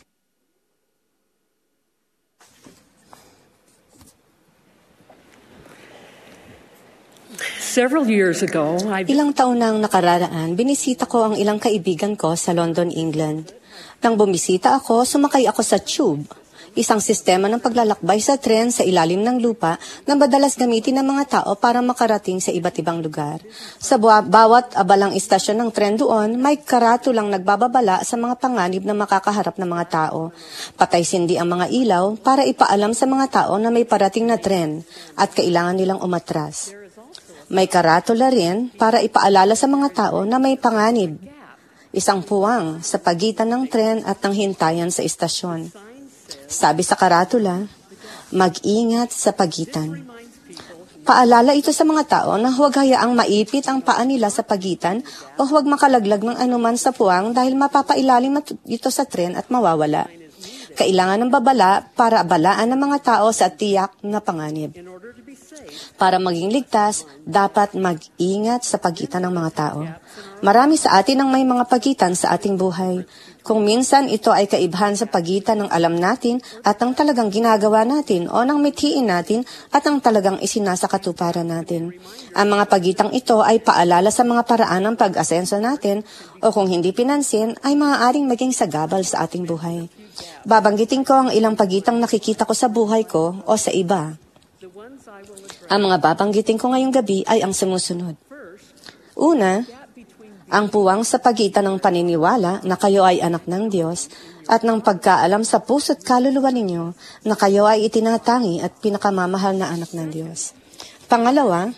Several years ago, Ilang taon nang nakararaan, binisita ko ang ilang kaibigan ko sa London, England. Nang bumisita ako, sumakay ako sa tube, isang sistema ng paglalakbay sa tren sa ilalim ng lupa na madalas gamitin ng mga tao para makarating sa iba't ibang lugar. Sa bawat abalang istasyon ng tren doon, may karatulang nagbababala sa mga panganib na makakaharap ng mga tao. Patay-sindi ang mga ilaw para ipaalam sa mga tao na may parating na tren at kailangan nilang umatras. May karatula rin para ipaalala sa mga tao na may panganib, isang puwang sa pagitan ng tren at ng hintayan sa istasyon. Sabi sa karatula, mag-ingat sa pagitan. Paalala ito sa mga tao na huwag hayaang maipit ang paa nila sa pagitan o huwag makalaglag ng anuman sa puwang dahil mapapailalim ito sa tren at mawawala. Kailangan ng babala para balaan ng mga tao sa tiyak na panganib. Para maging ligtas, dapat mag-ingat sa pagitan ng mga tao. Marami sa atin ang may mga pagitan sa ating buhay. Kung minsan ito ay kaibahan sa pagitan ng alam natin at ang talagang ginagawa natin o ng mithiin natin at ang talagang isinasakatuparan natin. Ang mga pagitang ito ay paalala sa mga paraan ng pag-asenso natin o kung hindi pinansin ay maaaring maging sagabal sa ating buhay. Babanggitin ko ang ilang pagitang nakikita ko sa buhay ko o sa iba. Ang mga babanggitin ko ngayong gabi ay ang sumusunod. Una, ang puwang sa pagitan ng paniniwala na kayo ay anak ng Diyos at ng pagkaalam sa puso't kaluluwa ninyo na kayo ay itinatangi at pinakamamahal na anak ng Diyos. Pangalawa,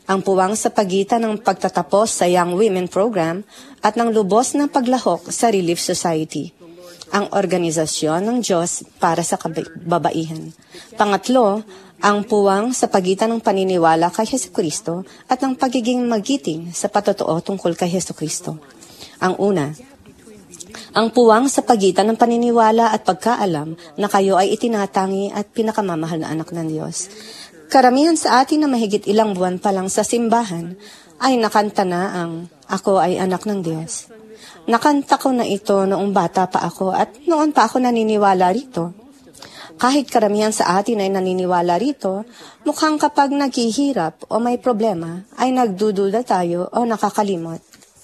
ang puwang sa pagitan ng pagtatapos sa Young Women Program at ng lubos ng paglahok sa Relief Society, ang organisasyon ng Diyos para sa kababaihan. Pangatlo, ang puwang sa pagitan ng paniniwala kay Jesucristo at ng pagiging magiting sa patotoo tungkol kay Jesucristo. Ang una, ang puwang sa pagitan ng paniniwala at pagkaalam na kayo ay itinatangi at pinakamamahal na anak ng Diyos. Karamihan sa atin na mahigit ilang buwan pa lang sa simbahan ay nakanta na ang "Ako ay anak ng Diyos." Nakanta ko na ito noong bata pa ako at noon pa ako naniniwala rito. Kahit karamihan sa atin ay naniniwala rito, mukhang kapag naghihirap o may problema ay nagdududa tayo o nakakalimot.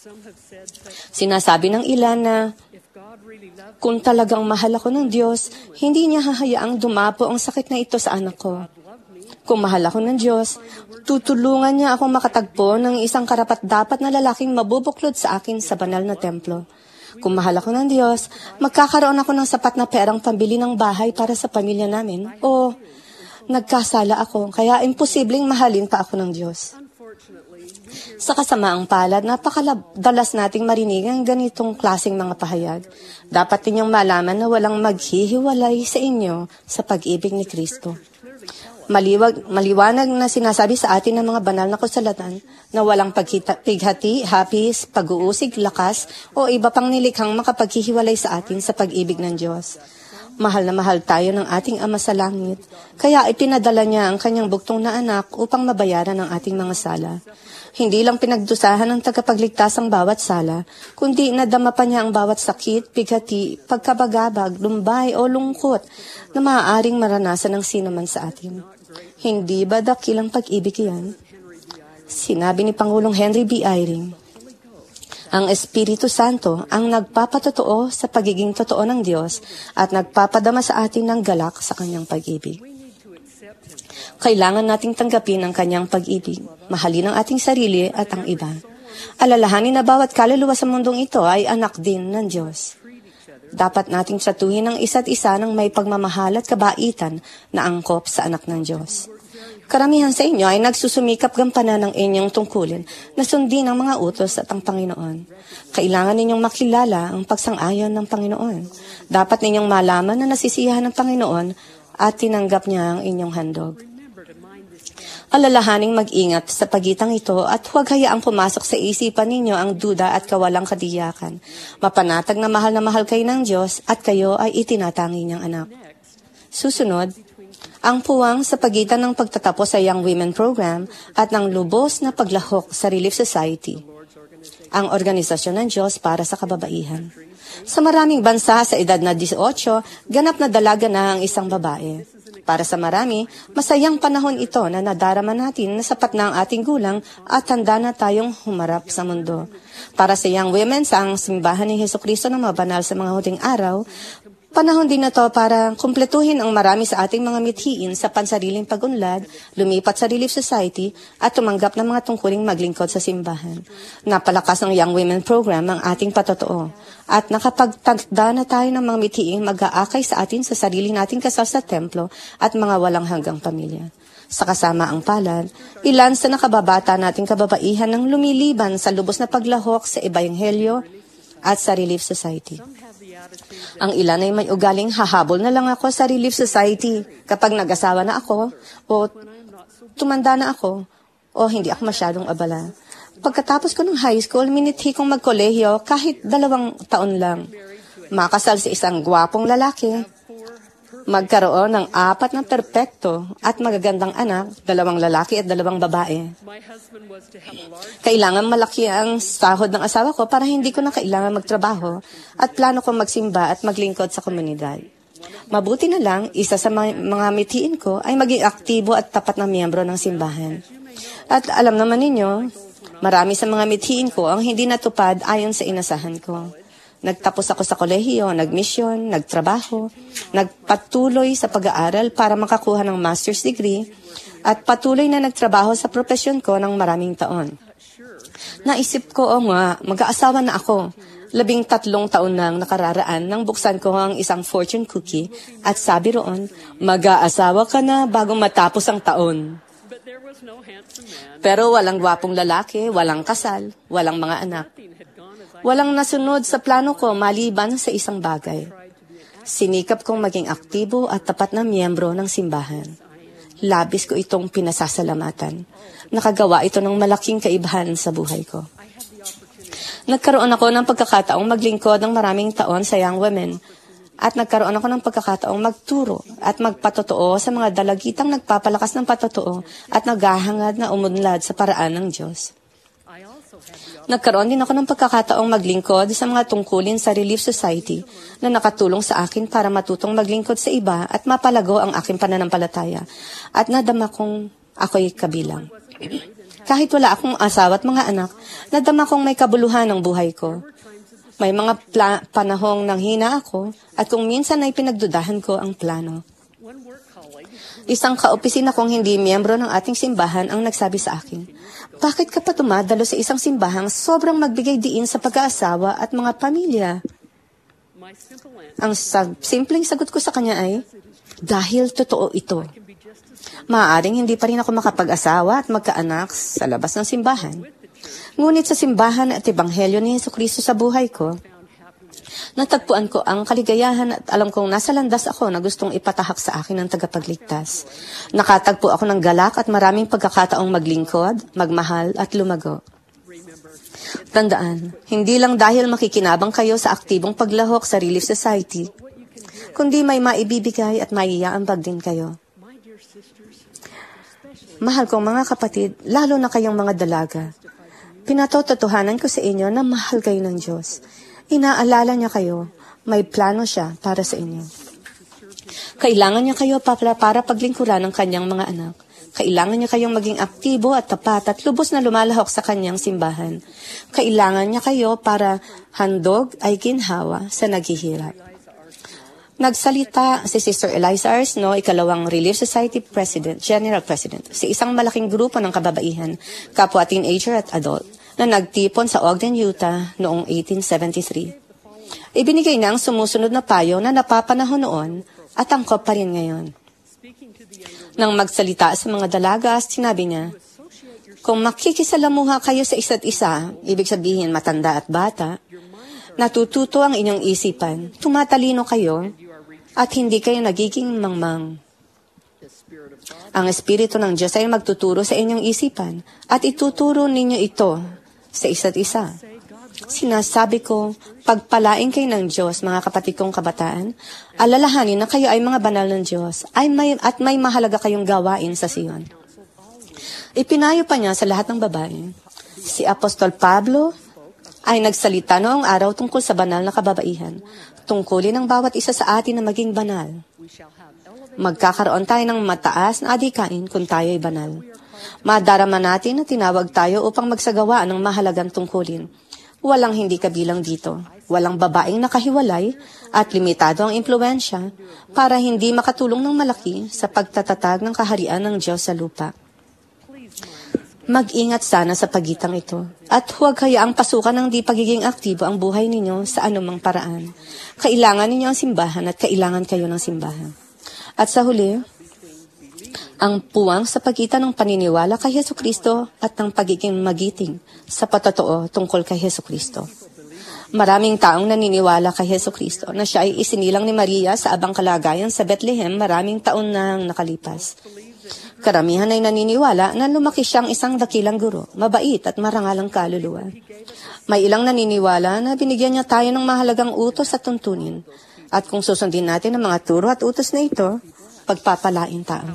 Sinasabi ng ilan na kung talagang mahal ako ng Diyos, hindi niya hahayaang dumapo ang sakit na ito sa anak ko. Kung mahal ako ng Diyos, tutulungan niya akong makatagpo ng isang karapat-dapat na lalaking mabubuklod sa akin sa banal na templo. Kung mahal ako ng Diyos, magkakaroon ako ng sapat na perang pambili ng bahay para sa pamilya namin. O nagkasala ako, kaya imposibleng mahalin pa ako ng Diyos. Sa kasamaang palad, napakadalas nating marinig ang ganitong klaseng mga pahayag. Dapat ninyong malaman na walang maghihiwalay sa inyo sa pag-ibig ni Kristo. Maliwanag na sinasabi sa atin ng mga banal na kasulatan na walang pighati, hapis, pag-uusig, lakas, o iba pang nilikhang makapaghihiwalay sa atin sa pag-ibig ng Diyos. Mahal na mahal tayo ng ating Ama sa langit, kaya ipinadala niya ang kanyang buktong na anak upang mabayaran ang ating mga sala. Hindi lang pinagdusahan ng tagapagligtas ang bawat sala, kundi nadama pa niya ang bawat sakit, pighati, pagkabagabag, lumbay o lungkot na maaaring maranasan ng sino man sa atin. Hindi ba dakilang pag-ibig yan? Sinabi ni Pangulong Henry B. Eyring, ang Espiritu Santo ang nagpapatotoo sa pagiging totoo ng Diyos at nagpapadama sa atin ng galak sa kanyang pag-ibig. Kailangan nating tanggapin ang kanyang pag-ibig, mahalin ang ating sarili at ang iba. Alalahanin na bawat kaluluwa sa mundong ito ay anak din ng Diyos. Dapat nating tratuhin ang isa't isa ng may pagmamahal at kabaitan na angkop sa anak ng Diyos. Karamihan sa inyo ay nagsusumikap gampanan ng inyong tungkulin na sundin ang mga utos at ang Panginoon. Kailangan ninyong makilala ang pagsang-ayon ng Panginoon. Dapat ninyong malaman na nasisiyahan ng Panginoon at tinanggap niya ang inyong handog. Alalahaning mag-ingat sa pagitang ito at huwag hayaang pumasok sa isipan ninyo ang duda at kawalang kadiyakan. Mapanatag na mahal kayo ng Diyos at kayo ay itinatangi niyang anak. Susunod, ang puwang sa pagitan ng pagtatapos sa Young Women Program at ng lubos na paglahok sa Relief Society, ang organisasyon ng Diyos para sa kababaihan. Sa maraming bansa sa edad na 18, ganap na dalaga na ang isang babae. Para sa marami, masayang panahon ito na nadarama natin na sapat na ang ating gulang at handa na tayong humarap sa mundo. Para sa Young Women sa ang simbahan ni Jesucristo na mabanal sa mga huling araw, panahon din na to para kumpletuhin ang marami sa ating mga mithiin sa pansariling pag-unlad, lumipat sa Relief Society, at tumanggap ng mga tungkuling maglingkod sa simbahan. Napalakas ng Young Women Program ang ating patotoo. At nakapagtanda na tayo ng mga mithiin mag-aakay sa atin sa sarili nating kasal sa templo at mga walang hanggang pamilya. Sa kasamaang palad, ilan sa nakababata nating kababaihan ng lumiliban sa lubos na paglahok sa Ebanghelyo at sa Relief Society. Ang ilan ay may ugaling hahabol na lang ako sa Relief Society kapag nag-asawa na ako o tumanda na ako o hindi ako masyadong abala. Pagkatapos ko ng high school, minithi kong magkolehiyo kahit 2 taon lang. Makasal sa isang gwapong lalaki. Magkaroon ng 4 na perpekto at magagandang anak, 2 lalaki at 2 babae. Kailangan malaki ang sahod ng asawa ko para hindi ko na kailangan magtrabaho at plano kong magsimba at maglingkod sa komunidad. Mabuti na lang, isa sa mga mithiin ko ay maging aktibo at tapat na miyembro ng simbahan. At alam naman ninyo, marami sa mga mithiin ko ang hindi natupad ayon sa inasahan ko. Nagtapos ako sa kolehiyo, nagmisyon, nagtrabaho, nagpatuloy sa pag-aaral para makakuha ng master's degree, at patuloy na nagtrabaho sa propesyon ko ng maraming taon. Naisip ko, mag-aasawa na ako. 13 taon nang nakararaan nang buksan ko ang isang fortune cookie at sabi roon, mag-aasawa ka na bago matapos ang taon. Pero walang gwapong lalaki, walang kasal, walang mga anak. Walang nasunod sa plano ko maliban sa isang bagay. Sinikap kong maging aktibo at tapat na miyembro ng simbahan. Labis ko itong pinasasalamatan. Nakagawa ito ng malaking kaibahan sa buhay ko. Nagkaroon ako ng pagkakataong maglingkod ng maraming taon sa Young Women at nagkaroon ako ng pagkakataong magturo at magpatotoo sa mga dalagitang nagpapalakas ng patotoo at naghahangad na umunlad sa paraan ng Diyos. Nagkaroon din ako ng pagkakataong maglingkod sa mga tungkulin sa Relief Society na nakatulong sa akin para matutong maglingkod sa iba at mapalago ang aking pananampalataya at nadama kong ako'y kabilang. Kahit wala akong asawa at mga anak, nadama kong may kabuluhan ng buhay ko. May mga panahong nanghina ako at kung minsan ay pinagdudahan ko ang plano. Isang kaopisina kong hindi miyembro ng ating simbahan ang nagsabi sa akin, "Bakit ka pa tumadalo sa isang simbahang sobrang magbigay diin sa pag-aasawa at mga pamilya?" Ang simpleng sagot ko sa kanya ay, "Dahil totoo ito. Maaaring hindi pa rin ako makapag-asawa at magkaanak sa labas ng simbahan. Ngunit sa simbahan at ebanghelyo ni Jesucristo sa buhay ko, natagpuan ko ang kaligayahan at alam kong nasa landas ako na gustong ipatahak sa akin ng tagapagligtas. Nakatagpo ako ng galak at maraming pagkakataong maglingkod, magmahal at lumago. Tandaan, hindi lang dahil makikinabang kayo sa aktibong paglahok sa Relief Society, kundi may maibibigay at maiaambag din kayo. Mahal kong mga kapatid, lalo na kayong mga dalaga, pinatototohanan ko sa inyo na mahal kayo ng Diyos. Inaalala niya kayo, may plano siya para sa inyo. Kailangan niya kayo para paglingkuran ng kanyang mga anak. Kailangan niya kayong maging aktibo at tapat at lubos na lumalahok sa kanyang simbahan. Kailangan niya kayo para handog ay ginhawa sa naghihirap. Nagsalita si Sister Eliza Arsno, ikalawang Relief Society General President, si isang malaking grupo ng kababaihan, kapwa teenager at adult, na nagtipon sa Ogden, Utah noong 1873. Ibinigay niya ang sumusunod na payo na napapanahon noon at angkop pa rin ngayon. Nang magsalita sa mga dalaga, sinabi niya, "Kung makikisalamuha kayo sa isa't isa, ibig sabihin matanda at bata, natututo ang inyong isipan, tumatalino kayo, at hindi kayo nagiging mangmang. Ang Espiritu ng Diyos ay magtuturo sa inyong isipan at ituturo ninyo ito sa isa't isa. Sinasabi ko, pagpalain kayo ng Diyos, mga kapatid kong kabataan, alalahanin na kayo ay mga banal ng Diyos at may mahalaga kayong gawain sa Sion." Ipinayo pa niya sa lahat ng babae. Si Apostol Pablo ay nagsalita noong araw tungkol sa banal na kababaihan. Tungkulin ng bawat isa sa atin na maging banal. Magkakaroon tayo ng mataas na adhikain kung tayo ay banal. Madarama natin na tinawag tayo upang magsagawa ng mahalagang tungkulin. Walang hindi kabilang dito. Walang babaeng nakahiwalay at limitado ang impluensya para hindi makatulong ng malaki sa pagtatatag ng kaharian ng Diyos sa lupa. Mag-ingat sana sa pagitang ito at huwag hayaang pasukan ng di pagiging aktibo ang buhay ninyo sa anumang paraan. Kailangan ninyo ang simbahan at kailangan kayo ng simbahan. At sa huli, ang puwang sa pagitan ng paniniwala kay Jesucristo at ng pagiging magiting sa patotoo tungkol kay Jesucristo. Maraming taong naniniwala kay Jesucristo na siya ay isinilang ni Maria sa abang kalagayan sa Bethlehem maraming taon nang nakalipas. Karamihan ay naniniwala na lumaki siyang isang dakilang guro, mabait at marangalang kaluluwa. May ilang naniniwala na binigyan niya tayo ng mahalagang utos at tuntunin. At kung susundin natin ang mga turo at utos na ito, pagpapalain tao.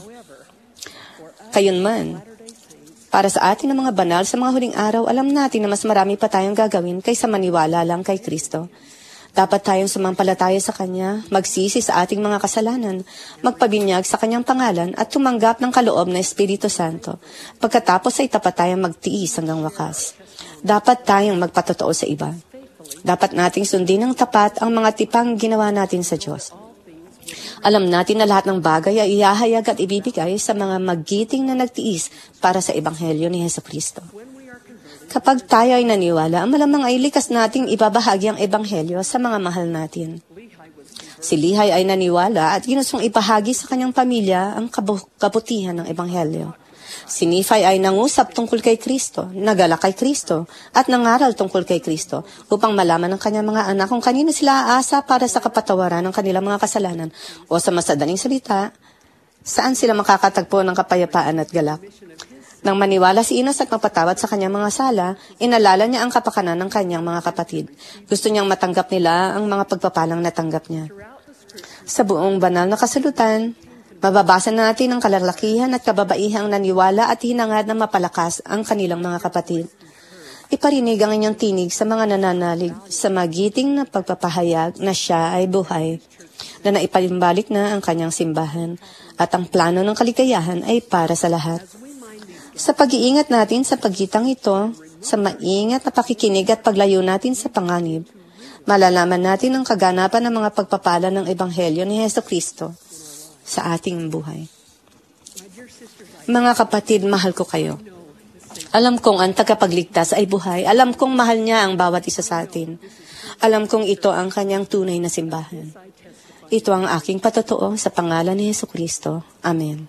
Kayunman, para sa atin ng mga banal sa mga huling araw, alam natin na mas marami pa tayong gagawin kaysa maniwala lang kay Kristo. Dapat tayong sumampalataya sa Kanya, magsisi sa ating mga kasalanan, magpabinyag sa Kanyang pangalan at tumanggap ng kaloob na Espiritu Santo. Pagkatapos ay tapat tayong magtiis hanggang wakas. Dapat tayong magpatotoo sa iba. Dapat nating sundin ng tapat ang mga tipang ginawa natin sa Diyos. Alam natin na lahat ng bagay ay ihahayag at ibibigay sa mga magiting na nagtiis para sa Ebanghelyo ni Jesucristo. Kapag tayo ay naniwala, malamang ay likas nating ibabahagi ang Ebanghelyo sa mga mahal natin. Si Lihay ay naniwala at ginustong ibahagi sa kanyang pamilya ang kabutihan ng Ebanghelyo. Si Nephi ay nangusap tungkol kay Kristo, nagalak kay Kristo, at nangaral tungkol kay Kristo upang malaman ng kanyang mga anak kung kanino sila aasa para sa kapatawaran ng kanilang mga kasalanan o sa masadaling salita, saan sila makakatagpo ng kapayapaan at galak. Nang maniwala si Enos at magpatawad sa kanyang mga sala, inalala niya ang kapakanan ng kanyang mga kapatid. Gusto niyang matanggap nila ang mga pagpapalang natanggap niya. Sa buong banal na kasalutan, mababasa natin ang kalalakihan at kababaihang naniwala at hinangad na mapalakas ang kanilang mga kapatid. Iparinig ang inyong tinig sa mga nananalig sa magiting na pagpapahayag na siya ay buhay, na naipalimbalik na ang kanyang simbahan, at ang plano ng kaligayahan ay para sa lahat. Sa pag-iingat natin sa pagitang ito, sa maingat na pakikinig at paglayo natin sa panganib, malalaman natin ang kaganapan ng mga pagpapala ng Ebanghelyo ni Jesucristo sa ating buhay. Mga kapatid, mahal ko kayo. Alam kong ang tagapagligtas ay buhay. Alam kong mahal niya ang bawat isa sa atin. Alam kong ito ang kanyang tunay na simbahan. Ito ang aking patotoo sa pangalan ni Jesucristo. Amen.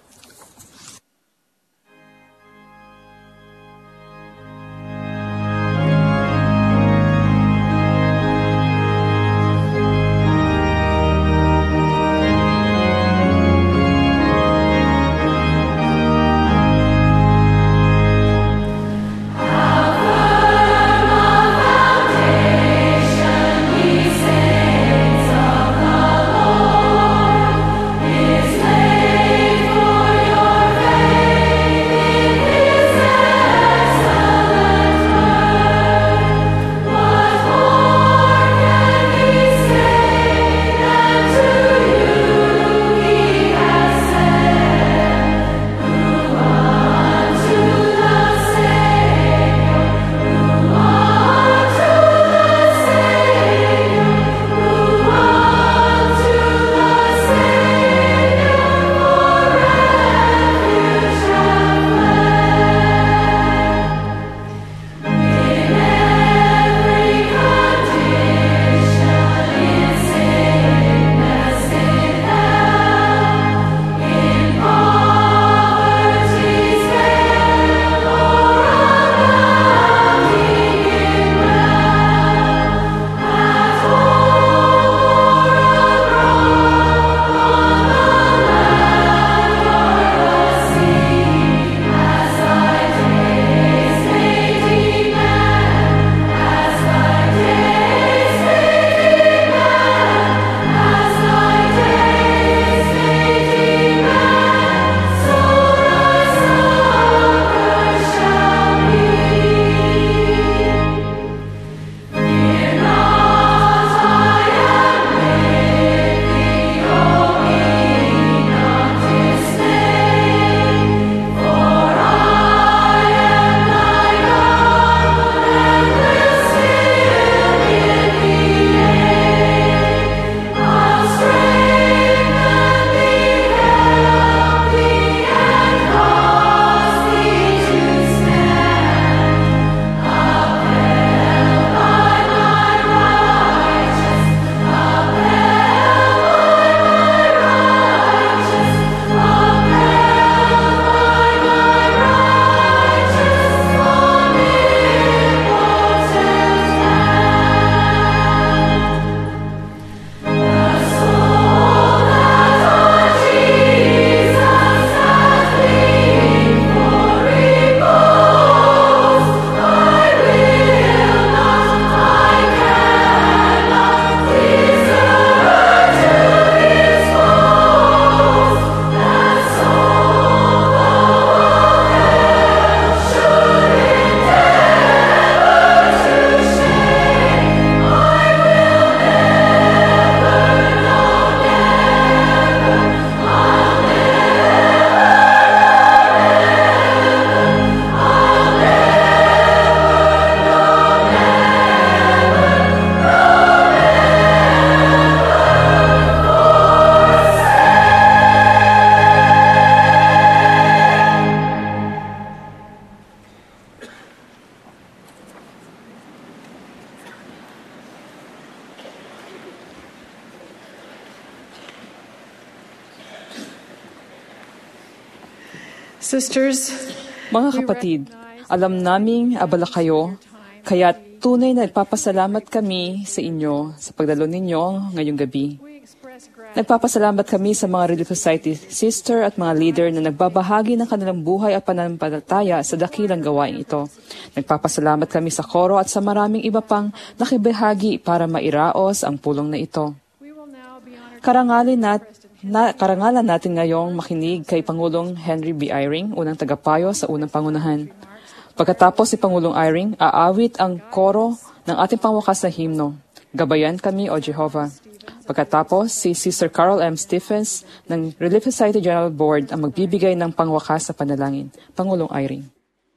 Sisters, Mga kapatid, alam naming abala kayo, kaya tunay na nagpapasalamat kami sa inyo sa pagdalo ninyo ngayong gabi. Nagpapasalamat kami sa mga Relief Society sister at mga leader na nagbabahagi ng kanilang buhay at pananampalataya sa dakilang gawain ito. Nagpapasalamat kami sa koro at sa maraming iba pang nakibahagi para mairaos ang pulong na ito. Karangalan natin ngayong makinig kay Pangulong Henry B. Eyring, unang tagapayo sa unang pangunahan. Pagkatapos si Pangulong Eyring, aawit ang koro ng ating pangwakas na himno, Gabayan Kami, O Jehovah. Pagkatapos, si Sister Carol M. Stephens ng Relief Society General Board ang magbibigay ng pangwakas sa panalangin. Pangulong Eyring.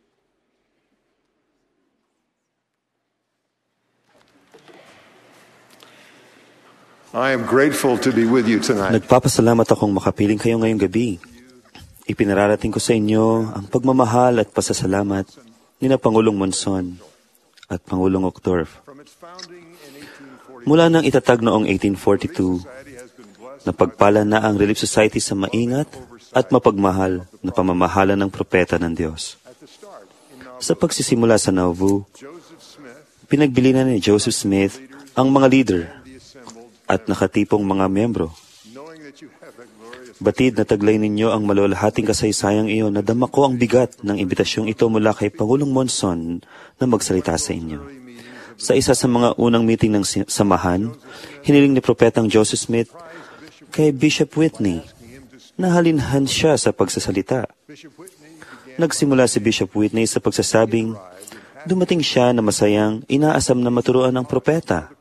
I am grateful to be with you tonight. Nagpapasalamat akong makapiling kayo ngayong gabi. Ipinararating ko sa inyo ang pagmamahal at pasasalamat ni na Pangulong Monson at Pangulong Octorf. Mula nang itatag noong 1842, napagpala na ang Relief Society sa maingat at mapagmahal na pamamahala ng propeta ng Diyos. Sa pagsisimula sa Nauvoo, pinagbilinan ni Joseph Smith ang mga leader at nakatipong mga membro. Batid na taglay ninyo ang malulahating kasaysayang iyon na dama ko ang bigat ng imbitasyong ito mula kay Pangulong Monson na magsalita sa inyo. Sa isa sa mga unang meeting ng samahan, hiniling ni Propetang Joseph Smith kay Bishop Whitney na halinhan siya sa pagsasalita. Nagsimula si Bishop Whitney sa pagsasabing, dumating siya na masayang inaasam na maturuan ng propeta.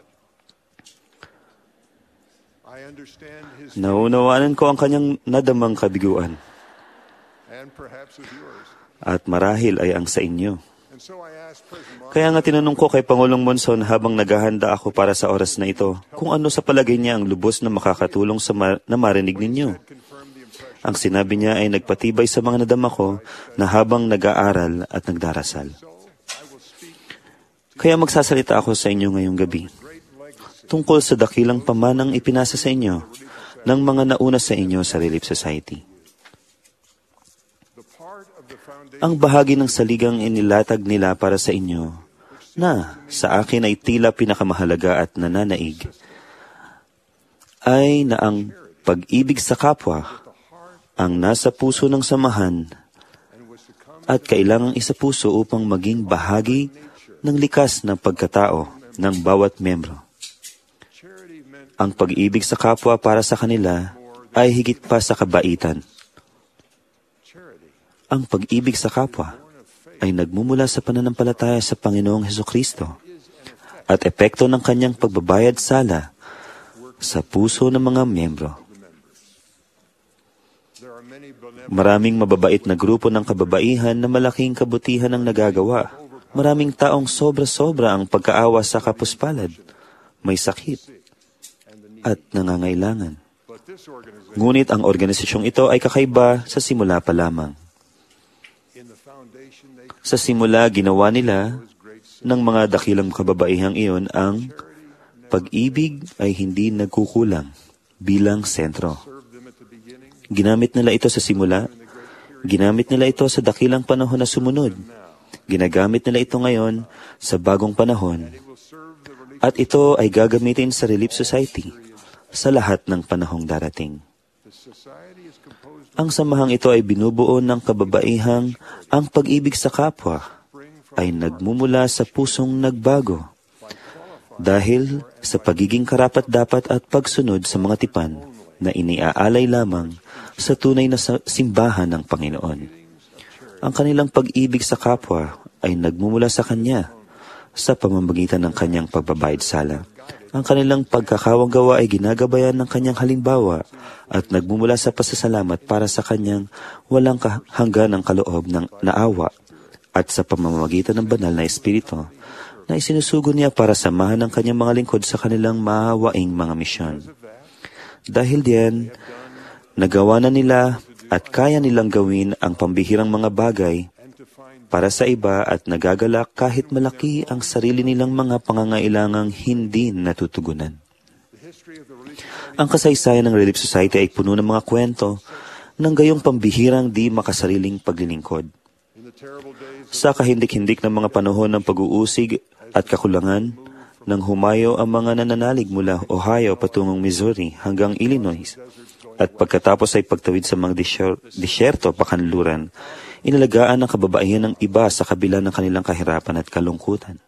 Naunawaan ko ang kanyang nadamang kabiguan. At marahil ay ang sa inyo. Kaya nga tinanong ko kay Pangulong Monson habang naghahanda ako para sa oras na ito, kung ano sa palagay niya ang lubos na makakatulong na marinig ninyo. Ang sinabi niya ay nagpatibay sa mga nadama ko na habang nag-aaral at nagdarasal. Kaya magsasalita ako sa inyo ngayong gabi tungkol sa dakilang pamanang ipinasa sa inyo ng mga nauna sa inyo sa Relief Society. Ang bahagi ng saligang inilatag nila para sa inyo na sa akin ay tila pinakamahalaga at nananaig ay na ang pag-ibig sa kapwa ang nasa puso ng samahan at kailangang isa puso upang maging bahagi ng likas na pagkatao ng bawat membro. Ang pag-ibig sa kapwa para sa kanila ay higit pa sa kabaitan. Ang pag-ibig sa kapwa ay nagmumula sa pananampalataya sa Panginoong Hesukristo at epekto ng kanyang pagbabayad sala sa puso ng mga miyembro. Maraming mababait na grupo ng kababaihan na malaking kabutihan ang nagagawa. Maraming taong sobra-sobra ang pagkaawa sa kapuspalad, may sakit, at nangangailangan. Ngunit ang organisasyong ito ay kakaiba sa simula pa lamang. Sa simula, ginawa nila ng mga dakilang kababaihang iyon ang pag-ibig ay hindi nagkukulang bilang sentro. Ginamit nila ito sa simula, ginamit nila ito sa dakilang panahon na sumunod, ginagamit nila ito ngayon sa bagong panahon, at ito ay gagamitin sa Relief Society sa lahat ng panahong darating. Ang samahang ito ay binubuo ng kababaihang ang pag-ibig sa kapwa ay nagmumula sa pusong nagbago dahil sa pagiging karapat-dapat at pagsunod sa mga tipan na iniaalay lamang sa tunay na simbahan ng Panginoon. Ang kanilang pag-ibig sa kapwa ay nagmumula sa Kanya sa pamamagitan ng Kanyang pagbabayad sala. Ang kanilang pagkakawang gawa ay ginagabayan ng Kanyang halimbawa at nagmumula sa pasasalamat para sa Kanyang walang hangganang kaloob ng naawa at sa pamamagitan ng banal na Espiritu na isinusugo niya para samahan ng Kanyang mga lingkod sa kanilang maawaing mga misyon. Dahil diyan, nagawa na nila at kaya nilang gawin ang pambihirang mga bagay para sa iba at nagagalak kahit malaki ang sarili nilang mga pangangailangang hindi natutugunan. Ang kasaysayan ng Relief Society ay puno ng mga kwento ng gayong pambihirang di makasariling paglilingkod. Sa kahindik-hindik ng mga panahon ng pag-uusig at kakulangan, nang humayo ang mga nananalig mula Ohio patungong Missouri hanggang Illinois, at pagkatapos ay pagtawid sa mga disyerto pakanluran, inalagaan ng kababaihan ng iba sa kabila ng kanilang kahirapan at kalungkutan.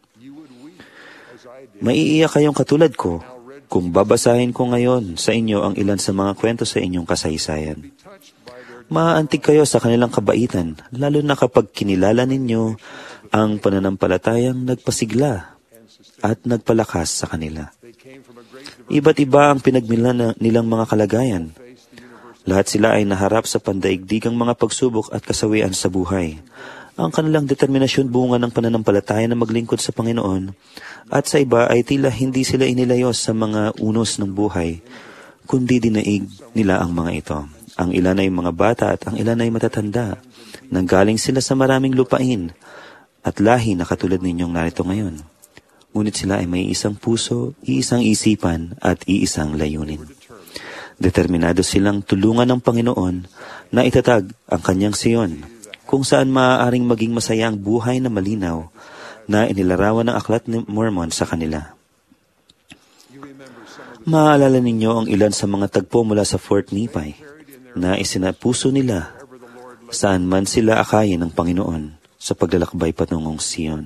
Maiiyak kayong katulad ko kung babasahin ko ngayon sa inyo ang ilan sa mga kwento sa inyong kasaysayan. Maaantig kayo sa kanilang kabaitan, lalo na kapag kinilala ninyo ang pananampalatayang nagpasigla at nagpalakas sa kanila. Iba't iba ang pinagmilan nilang mga kalagayan. Lahat sila ay naharap sa pandaigdigang mga pagsubok at kasawian sa buhay. Ang kanilang determinasyon bunga ng pananampalataya na maglingkod sa Panginoon, at sa iba ay tila hindi sila inilayos sa mga unos ng buhay, kundi dinaig nila ang mga ito. Ang ilan ay mga bata at ang ilan ay matatanda. Nanggaling sila sa maraming lupain at lahi na katulad ninyong narito ngayon. Ngunit sila ay may isang puso, iisang isipan at iisang layunin. Determinado silang tulungan ng Panginoon na itatag ang kanyang Siyon, kung saan maaaring maging masaya ang buhay na malinaw na inilarawan ng Aklat ni Mormon sa kanila. Maaalala ninyo ang ilan sa mga tagpo mula sa Fort Nephi na isinapuso nila saan man sila akayin ng Panginoon sa paglalakbay patungong Siyon.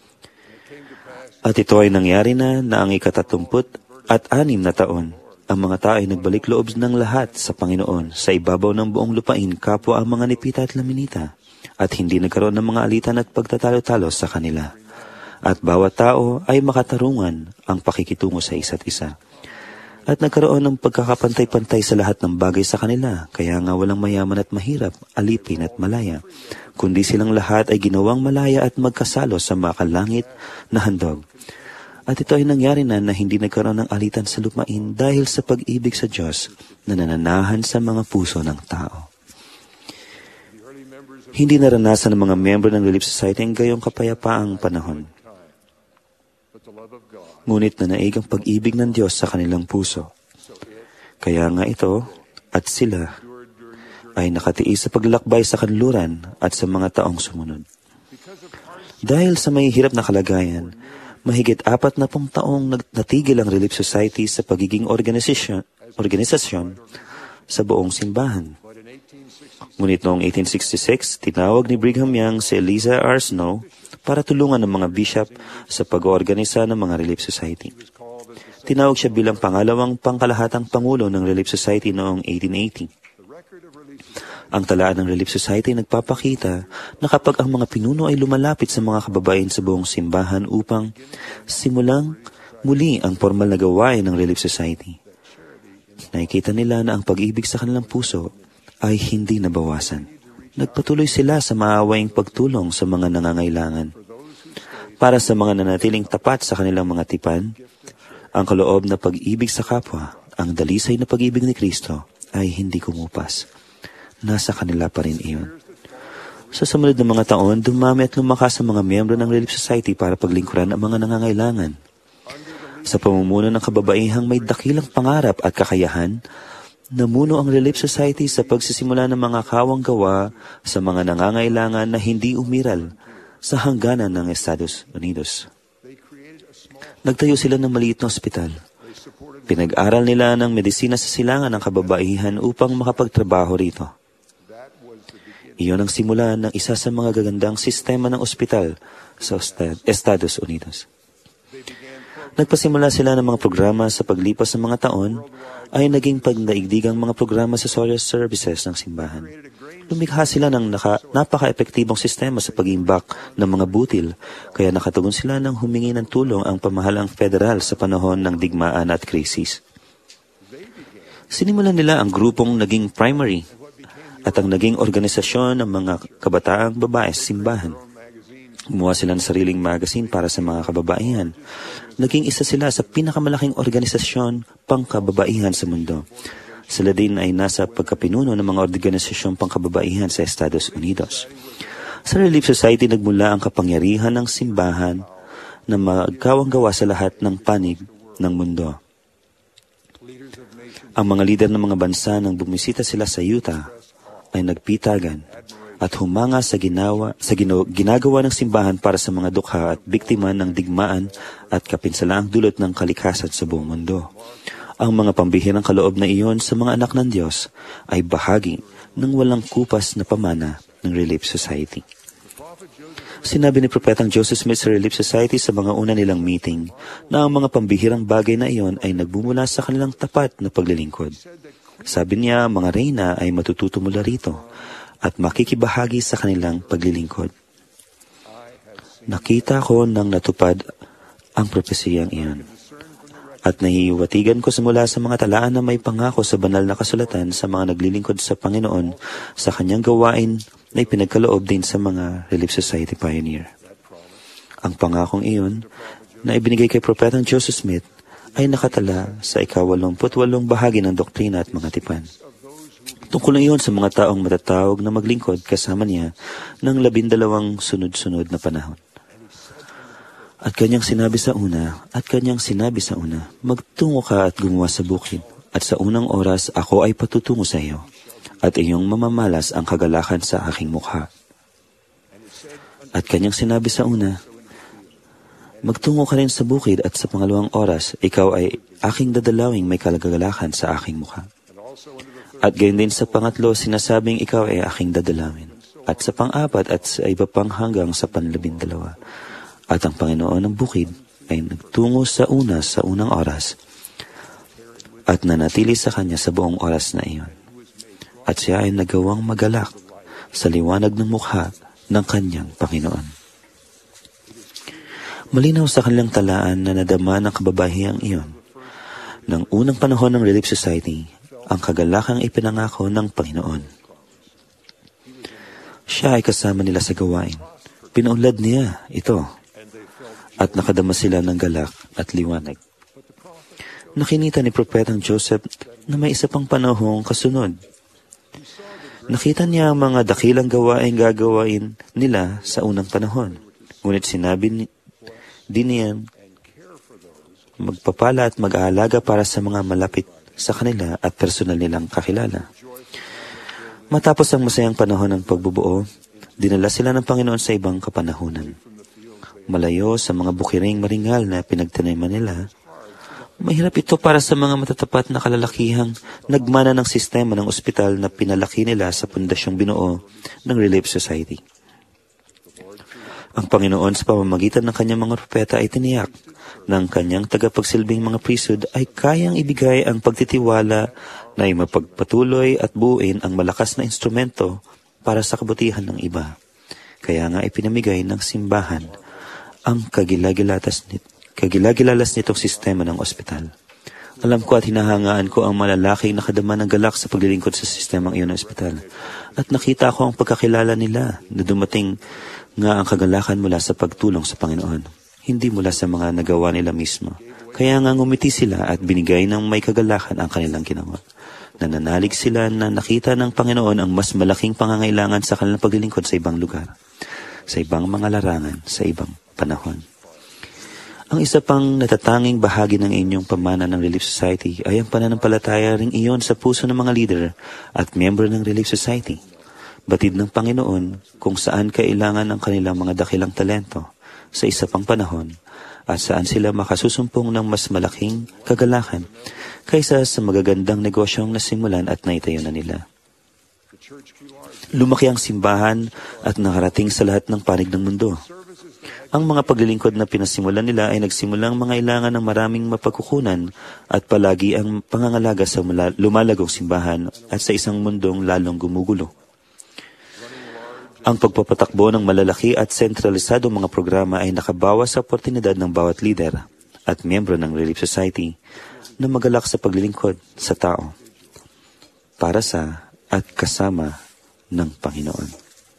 At ito ay nangyari na ang 36 na taon. Ang mga tao ay nagbalik loob ng lahat sa Panginoon sa ibabaw ng buong lupain, kapwa ang mga Nipita at Laminita, at hindi nagkaroon ng mga alitan at pagtatalo-talo sa kanila. At bawat tao ay makatarungan ang pakikitungo sa isa't isa. At nagkaroon ng pagkakapantay-pantay sa lahat ng bagay sa kanila, kaya nga walang mayaman at mahirap, alipin at malaya, kundi silang lahat ay ginawang malaya at magkasalo sa makalangit na handog. At ito ay nangyari na hindi nagkaroon ng alitan sa lupain dahil sa pag-ibig sa Diyos na nananahan sa mga puso ng tao. Hindi naranasan ng mga miyembro ng Relief Society ang gayong kapayapaang panahon. Ngunit nanaig ang pag-ibig ng Diyos sa kanilang puso. Kaya nga ito at sila ay nakatiis sa paglalakbay sa kanluran at sa mga taong sumunod. Dahil sa may hirap na kalagayan, mahigit 40 taong natigil ang Relief Society sa pagiging organisasyon sa buong simbahan. Ngunit noong 1866, tinawag ni Brigham Young si Eliza R. Snow para tulungan ng mga bishop sa pag-oorganisa ng mga Relief Society. Tinawag siya bilang pangalawang pangkalahatang pangulo ng Relief Society noong 1880. Ang talaan ng Relief Society ay nagpapakita na kapag ang mga pinuno ay lumalapit sa mga kababayan sa buong simbahan upang simulang muli ang formal na gawain ng Relief Society, nakikita nila na ang pag-ibig sa kanilang puso ay hindi nabawasan. Nagpatuloy sila sa maawaing pagtulong sa mga nangangailangan. Para sa mga nanatiling tapat sa kanilang mga tipan, ang kaloob na pag-ibig sa kapwa, ang dalisay na pag-ibig ni Kristo ay hindi kumupas. Nasa kanila pa rin iyon. Sa sumunod na mga taon, dumami at lumakas ang mga miyembro ng Relief Society para paglingkuran ang mga nangangailangan. Sa pamumuno ng kababaihang may dakilang pangarap at kakayahan, namuno ang Relief Society sa pagsisimula ng mga kawang gawa sa mga nangangailangan na hindi umiral sa hangganan ng Estados Unidos. Nagtayo sila ng maliit na ospital. Pinag-aral nila ng medisina sa silangan ng kababaihan upang makapagtrabaho rito. Iyon ang simula ng isa sa mga gagandang sistema ng ospital sa Estados Unidos. Nagpasimula sila ng mga programa sa paglipas ng mga taon ay naging pagdaigdigang mga programa sa social services ng simbahan. Lumikha sila ng napaka-epektibong sistema sa pag-imbak ng mga butil, kaya nakatugon sila ng humingi ng tulong ang pamahalang federal sa panahon ng digmaan at krisis. Sinimulan nila ang grupong naging primary at ang naging organisasyon ng mga kabataang babae sa simbahan. Gumawa sila ng sariling magazine para sa mga kababaihan. Naging isa sila sa pinakamalaking organisasyon pangkababaihan sa mundo. Sila din ay nasa pagkapinuno ng mga organisasyong pangkababaihan sa Estados Unidos. Sa Relief Society nagmula ang kapangyarihan ng simbahan na magkawanggawa sa lahat ng panig ng mundo. Ang mga lider ng mga bansa nang bumisita sila sa Utah ay nagpitagan at humanga sa ginagawa ng simbahan para sa mga dukha at biktima ng digmaan at kapinsalaang dulot ng kalikasan sa buong mundo. Ang mga pambihirang kaloob na iyon sa mga anak ng Diyos ay bahagi ng walang kupas na pamana ng Relief Society. Sinabi ni Propetang Joseph Smith sa Relief Society sa mga una nilang meeting na ang mga pambihirang bagay na iyon ay nagbumula sa kanilang tapat na paglilingkod. Sabi niya, mga reyna ay matututo mula rito at makikibahagi sa kanilang paglilingkod. Nakita ko nang natupad ang propesiyang iyon. At nahihiwatigan ko simula sa mga talaan na may pangako sa banal na kasulatan sa mga naglilingkod sa Panginoon sa kanyang gawain na ipinagkaloob din sa mga Relief Society pioneer. Ang pangakong iyon na ibinigay kay Propetang Joseph Smith ay nakatala sa 88 bahagi ng doktrina at mga tipan. Tungkol na iyon sa mga taong matatawag na maglingkod kasama niya ng 12 sunod-sunod na panahon. At kanyang sinabi sa una, magtungo ka at gumawa sa bukid, at sa unang oras ako ay patutungo sa iyo, at iyong mamamalas ang kagalakan sa aking mukha. At kanyang sinabi sa una, magtungo ka rin sa bukid, at sa pangalawang oras ikaw ay aking dadalawing may kagalakan sa aking mukha. At gayon din sa pangatlo, sinasabing ikaw ay aking dadalawin. At sa pang-apat at sa iba pang hanggang sa pan-12. At ang Panginoon ng bukid ay nagtungo sa unang oras at nanatili sa kanya sa buong oras na iyon. At siya ay nagawang magalak sa liwanag ng mukha ng kanyang Panginoon. Malinaw sa kanilang talaan na nadama ng kababahihang iyon. Nang unang panahon ng Relief Society, ang kagalakang ipinangako ng Panginoon. Siya ay kasama nila sa gawain. Pinaunlad niya ito at nakadama sila ng galak at liwanag. Nakinita ni Propetang Joseph na may isa pang panahong kasunod. Nakita niya ang mga dakilang gawain gagawain nila sa unang panahon. Ngunit sinabi din niya magpapala at mag-aalaga para sa mga malapit sa kanila at personal nilang kakilala. Matapos ang masayang panahon ng pagbubuo, dinala sila ng Panginoon sa ibang kapanahunan. Malayo sa mga bukiring maringal na pinagtaniman nila, mahirap ito para sa mga matatapat na kalalakihang nagmana ng sistema ng ospital na pinalaki nila sa pundasyong binuo ng Relief Society. Ang Panginoon sa pamamagitan ng kanyang mga propeta ay tiniyak ng kanyang tagapagsilbing mga priesthood ay kayang ibigay ang pagtitiwala na ay mapagpatuloy at buuin ang malakas na instrumento para sa kabutihan ng iba. Kaya nga ipinamigay ng simbahan ang kagilagilalas nitong sistema ng ospital. Alam ko at hinahangaan ko ang malalaking nakadama ng galak sa paglilingkod sa sistemang iyon ng ospital. At nakita ko ang pagkakilala nila na dumating nga ang kagalakan mula sa pagtulong sa Panginoon, hindi mula sa mga nagawa nila mismo. Kaya nga ngumiti sila at binigay ng may kagalakan ang kanilang ginawa. Nananalig sila na nakita ng Panginoon ang mas malaking pangangailangan sa kanilang paglilingkod sa ibang lugar, sa ibang mga larangan, sa ibang panahon. Ang isa pang natatanging bahagi ng inyong pamana ng Relief Society ay ang pananampalataya ring iyon sa puso ng mga leader at miyembro ng Relief Society. Batid ng Panginoon kung saan kailangan ang kanilang mga dakilang talento sa isa pang panahon at saan sila makasusumpong ng mas malaking kagalakan kaysa sa magagandang negosyong nasimulan at naitayo na nila. Lumaki ang simbahan at nakarating sa lahat ng panig ng mundo. Ang mga paglilingkod na pinasimulan nila ay nagsimulang mangailangan ng maraming mapagkukunan at palagi ang pangangalaga sa lumalagong simbahan at sa isang mundong lalong gumugulo. Ang pagpapatakbo ng malalaki at sentralisadong mga programa ay nakabawas sa oportunidad ng bawat leader at miyembro ng Relief Society na magalak sa paglilingkod sa tao para sa at kasama ng Panginoon.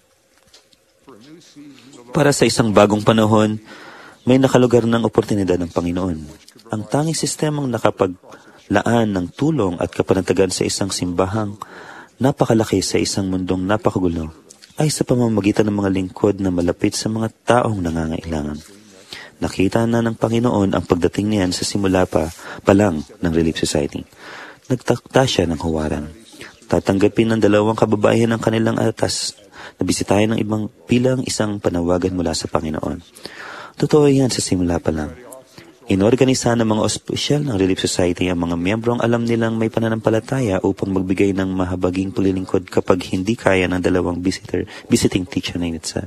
Para sa isang bagong panahon, may nakalugar ng oportunidad ng Panginoon. Ang tanging sistemang nakapaglaan ng tulong at kapanatagan sa isang simbahang napakalaki sa isang mundong napakagulo ay sa pamamagitan ng mga lingkod na malapit sa mga taong nangangailangan. Nakita na ng Panginoon ang pagdating niyan sa simula pa lang ng Relief Society. Nagtakda siya ng huwaran. tatanggapin ng 2 kababaihan ang kanilang atas na bisitahin ng ibang bilang isang panawagan mula sa Panginoon. Totoo yan sa simula pa lang. Inorganisa ng mga opisyal ng Relief Society ang mga miyembrong alam nilang may pananampalataya upang magbigay ng mahabaging paglilingkod kapag hindi kaya ng 2 visiting teacher na initsa.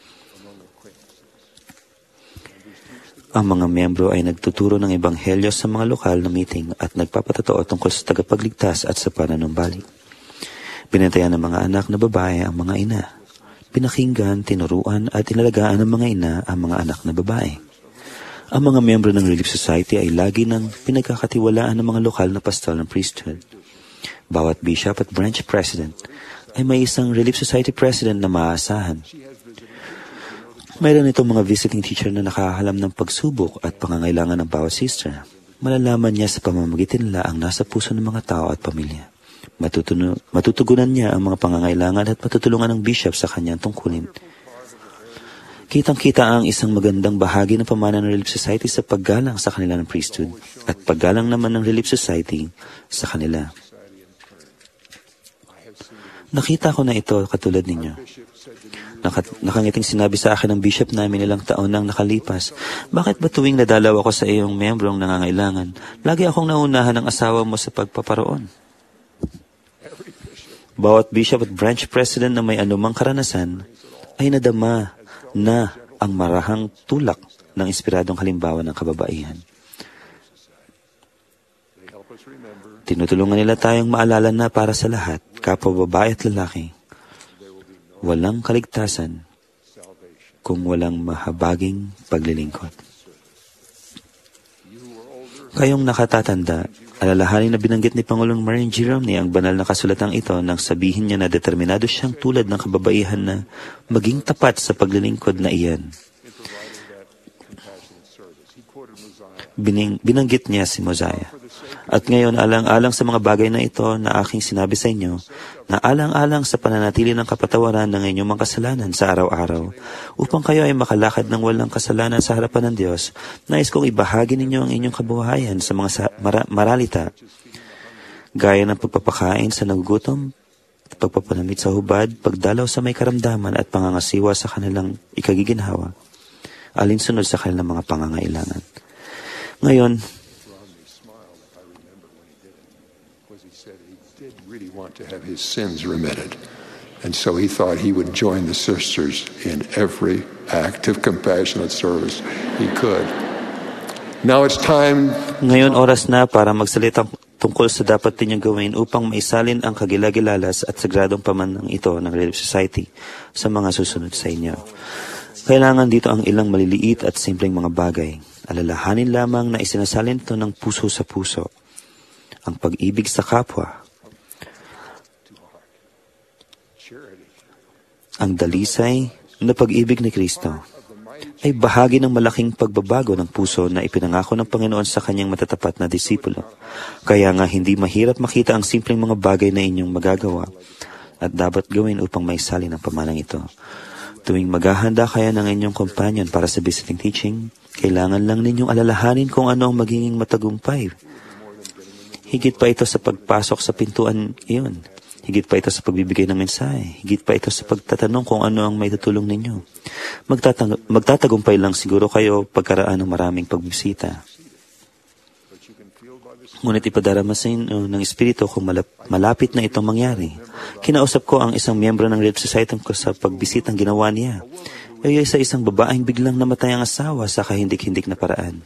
Ang mga miyembro ay nagtuturo ng ebanghelyo sa mga lokal na meeting at nagpapatotoo tungkol sa tagapagligtas at sa panananumbalik. Binantayan ng mga anak na babae ang mga ina. Pinakinggan, tinuruan at inalagaan ng mga ina ang mga anak na babae. Ang mga miyembro ng Relief Society ay lagi ng pinagkakatiwalaan ng mga lokal na pastor ng priesthood. Bawat bishop at branch president ay may isang Relief Society president na maaasahan. Mayroon itong mga visiting teacher na nakakalam ng pagsubok at pangangailangan ng bawat sister. Malalaman niya sa pamamagitan nila ang nasa puso ng mga tao at pamilya. Matutugunan niya ang mga pangangailangan at matutulungan ng bishop sa kanyang tungkulin. Kitang-kita ang isang magandang bahagi ng pamana ng Relief Society sa paggalang sa kanila ng priesthood at paggalang naman ng Relief Society sa kanila. Nakita ko na ito katulad ninyo. Nakangiting sinabi sa akin ng bishop namin ilang taon nang nakalipas, bakit ba tuwing nadalaw ako sa iyong membrong nangangailangan, lagi akong naunahan ng asawa mo sa pagpaparoon? Bawat bishop at branch president na may anumang karanasan ay nadama na ang marahang tulak ng inspiradong halimbawa ng kababaihan. Tinutulungan nila tayong maalala na para sa lahat, kapwa babae at lalaki, walang kaligtasan kung walang mahabaging paglilingkod. Kayong nakatatanda, alalahanin na binanggit ni Pangulong Marian G. Romney ang banal na kasulatang ito nang sabihin niya na determinado siyang tulad ng kababaihan na maging tapat sa paglilingkod na iyan. Binanggit niya si Mosiah. At ngayon, alang-alang sa mga bagay na ito na aking sinabi sa inyo, na alang-alang sa pananatili ng kapatawaran ng inyong mga kasalanan sa araw-araw, upang kayo ay makalakad ng walang kasalanan sa harapan ng Diyos, nais kong ibahagi ninyo ang inyong kabuhayan sa mga maralita, gaya ng pagpapakain sa nagugutom, pagpapanamit sa hubad, pagdalaw sa may karamdaman at pangangasiwa sa kanilang ikagiginhawa, alinsunod sa kanilang mga pangangailangan. Ngayon, want to have his sins remitted. And so he thought he would join the sisters in every act of compassionate service he could. Now it's time. Ngayon oras na para magsalita tungkol sa dapat ninyong gawin upang maisalin ang kagilagilalas at sagradong pamanang ito ng Relief Society sa mga susunod sa inyo. Kailangan dito ang ilang maliliit at simpleng mga bagay. Alalahanin lamang na isinasalin ito ng puso sa puso. Ang pag-ibig sa kapwa, ang dalisay na pag-ibig ni Kristo ay bahagi ng malaking pagbabago ng puso na ipinangako ng Panginoon sa kanyang matatapat na disipulo. Kaya nga hindi mahirap makita ang simpleng mga bagay na inyong magagawa at dapat gawin upang maisalin ang pamanang ito. Tuwing maghahanda kaya ng inyong companion para sa visiting teaching, kailangan lang ninyong alalahanin kung ano ang magiging matagumpay. Higit pa ito sa pagpasok sa pintuan iyon. Higit pa ito sa pagbibigay ng mensahe. Higit pa ito sa pagtatanong kung ano ang may tutulong ninyo. Magtatagumpay lang siguro kayo pagkaraan ng maraming pagbisita. Ngunit ipadarama sa inyo ng Espiritu kung malapit na itong mangyari. Kinausap ko ang isang miyembro ng Relief Society ko sa pagbisitang ginawa niya. Ay sa isang babaeng biglang namatay ang asawa sa kahindik-hindik na paraan.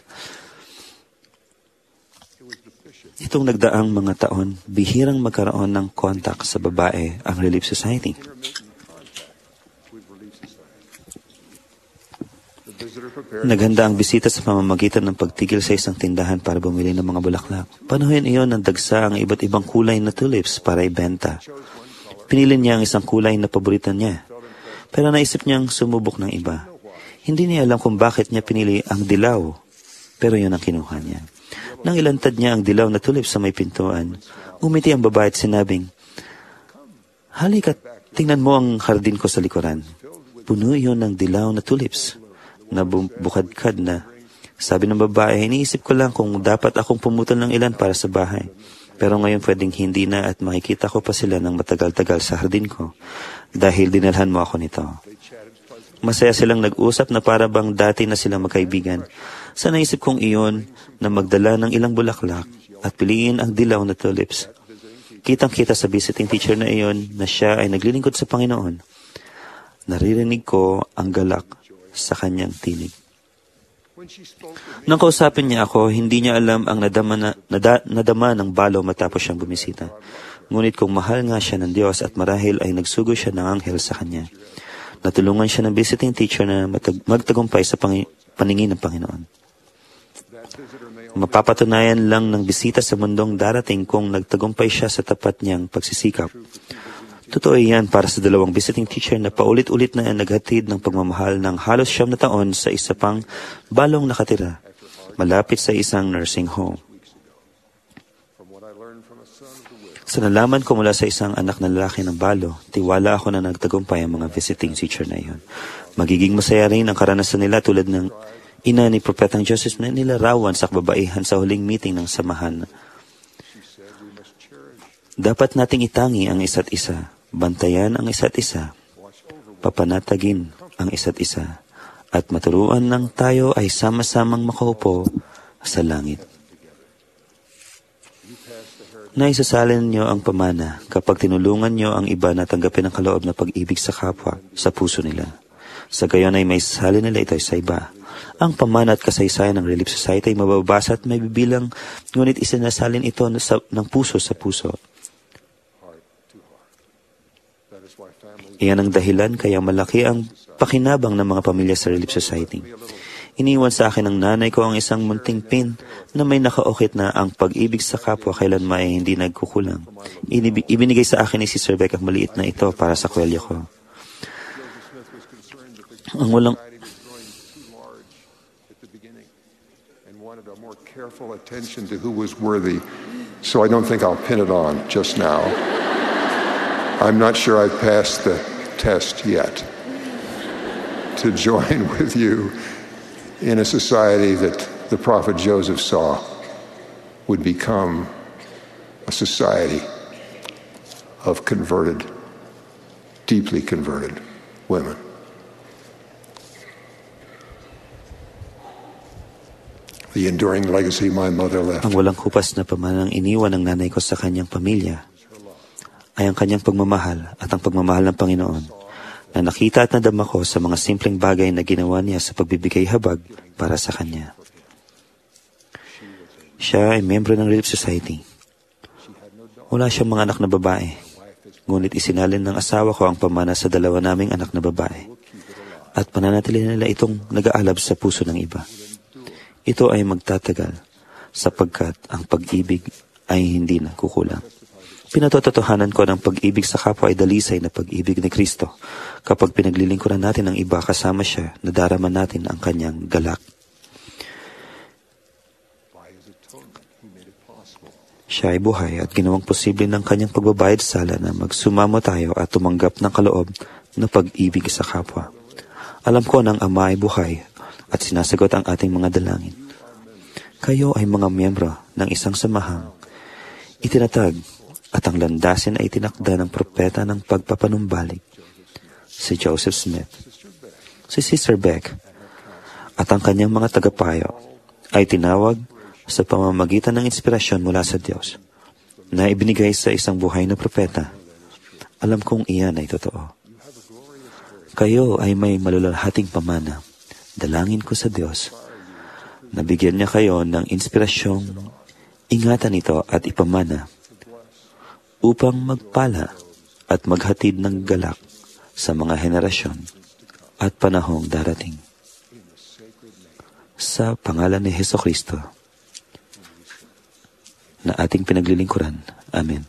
Itong nagdaang mga taon, bihirang magkaroon ng kontak sa babae ang Relief Society. Naghanda ang bisita sa pamamagitan ng pagtigil sa isang tindahan para bumili ng mga bulaklak. Panuhin iyon ng dagsa ang iba't ibang kulay na tulips para ibenta. Pinili niya ang isang kulay na paborito niya. Pero naisip niyang sumubok ng iba. Hindi niya alam kung bakit niya pinili ang dilaw. Pero yun ang kinuha niya. Nang ilantad niya ang dilaw na tulips sa may pintuan, umiti ang babae at sinabing, "Halika, tingnan mo ang hardin ko sa likuran." Puno iyon ng dilaw na tulips na bukadkad na. Sabi ng babae, iniisip ko lang kung dapat akong pumutol ng ilan para sa bahay. Pero ngayon pwedeng hindi na at makikita ko pa sila ng matagal-tagal sa hardin ko dahil dinalhan mo ako nito. Masaya silang nag-usap na para bang dati na silang magkaibigan. Sa naisip kong iyon na magdala ng ilang bulaklak at piliin ang dilaw na tulips. Kitang-kita sa visiting teacher na iyon na siya ay naglilingkod sa Panginoon. Naririnig ko ang galak sa kanyang tinig. Nang kausapin niya ako, hindi niya alam ang nadama ng balo matapos siyang bumisita. Ngunit kung mahal nga siya ng Diyos at marahil ay nagsugo siya ng anghel sa kanya. Natulungan siya ng visiting teacher na magtagumpay sa paningin ng Panginoon. Mapapatunayan lang ng bisita sa mundong darating kung nagtagumpay siya sa tapat niyang pagsisikap. Totoo iyan para sa dalawang visiting teacher na paulit-ulit na naghatid ng pagmamahal ng halos 9 na taon sa isa pang balong nakatira, malapit sa isang nursing home. Sa nalaman ko mula sa isang anak na lalaki ng balo, tiwala ako na nagtagumpay ang mga visiting teacher na iyon. Magiging masaya rin ang karanasan nila tulad ng ina ni Propetang Joseph na nilarawan sa kababaihan sa huling meeting ng samahan. Dapat nating itangi ang isa't isa, bantayan ang isa't isa, papanatagin ang isa't isa, at maturuan ng tayo ay sama-samang makaupo sa langit. Naisasalin niyo ang pamana kapag tinulungan niyo ang iba na tanggapin ang kaloob na pag-ibig sa kapwa sa puso nila. Sa gayon ay may sasalin nila ito sa iba. Ang pamana at kasaysayan ng Relief Society ay mababasa at may bibilang, ngunit isinasalin ito ng puso sa puso. Iyan ang dahilan kaya malaki ang pakinabang ng mga pamilya sa Relief Society. Iniwan sa akin ng nanay ko ang isang munting pin na may nakaukit na ang pag-ibig sa kapwa kailanman ay hindi nagkukulang. Ibinigay sa akin ni Sister Beck ang maliit na ito para sa kwelyo ko. Ang walang more careful attention to who was worthy, so I don't think I'll pin it on just now. I'm not sure I've passed the test yet to join with you in a society that the prophet Joseph saw would become a society of converted, deeply converted women. The enduring legacy my mother left. Ang walang kupas na pamanang iniwan ng nanay ko sa kanyang pamilya ay ang kanyang pagmamahal at ang pagmamahal ng Panginoon na nakita at nadama ko sa mga simpleng bagay na ginawa niya sa pagbibigay habag para sa kanya. Siya ay membro ng Relief Society. Wala siyang mga anak na babae, ngunit isinalin ng asawa ko ang pamana sa 2 naming anak na babae at pananatili nila itong nag-aalab sa puso ng iba. Ito ay magtatagal sapagkat ang pag-ibig ay hindi nagkukulang. Pinatotohanan ko ng pag-ibig sa kapwa ay dalisay na pag-ibig ni Kristo. Kapag pinaglilingkuran natin ang iba kasama siya, nadarama natin ang kanyang galak. Siya ay buhay at ginawang posible ng kanyang pagbabayad sala na magsumamo tayo at tumanggap ng kaloob na pag-ibig sa kapwa. Alam ko ng Ama ay buhay at sinasagot ang ating mga dalangin. Kayo ay mga miyembro ng isang samahang itinatag at ang landasin ay tinakda ng propeta ng pagpapanumbalik, si Joseph Smith, si Sister Beck, at ang kanyang mga tagapayo ay tinawag sa pamamagitan ng inspirasyon mula sa Diyos na ibinigay sa isang buhay na propeta. Alam kong iyan ay totoo. Kayo ay may malulhating pamana. Dalangin ko sa Diyos na bigyan niya kayo ng inspirasyong ingatan ito at ipamana upang magpala at maghatid ng galak sa mga henerasyon at panahong darating. Sa pangalan ni Jesucristo na ating pinaglilingkuran. Amen.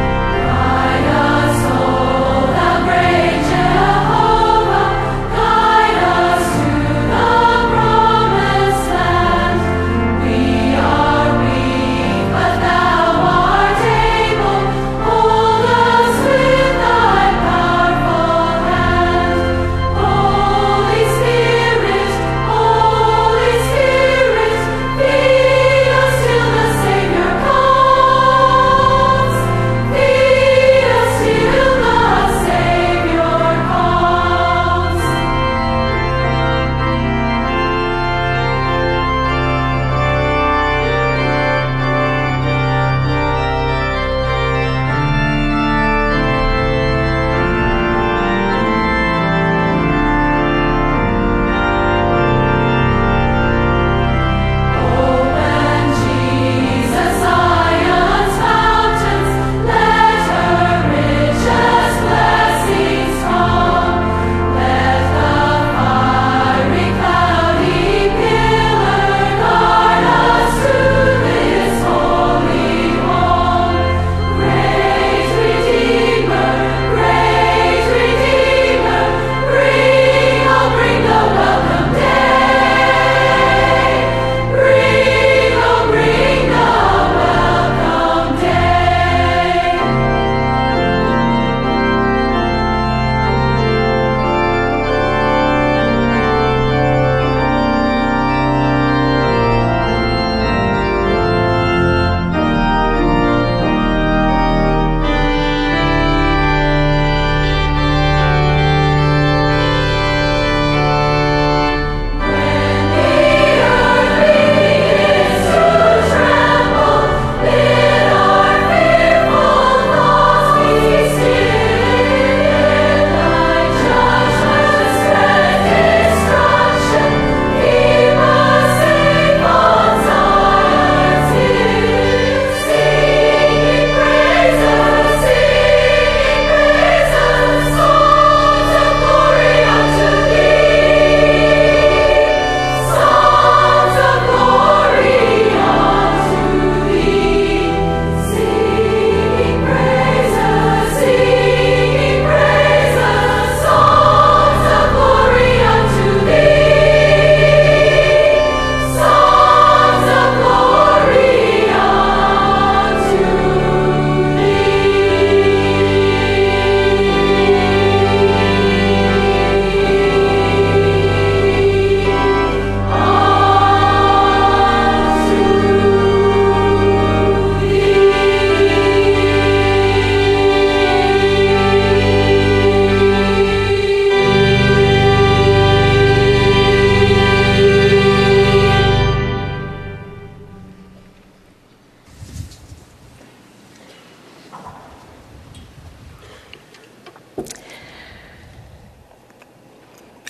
God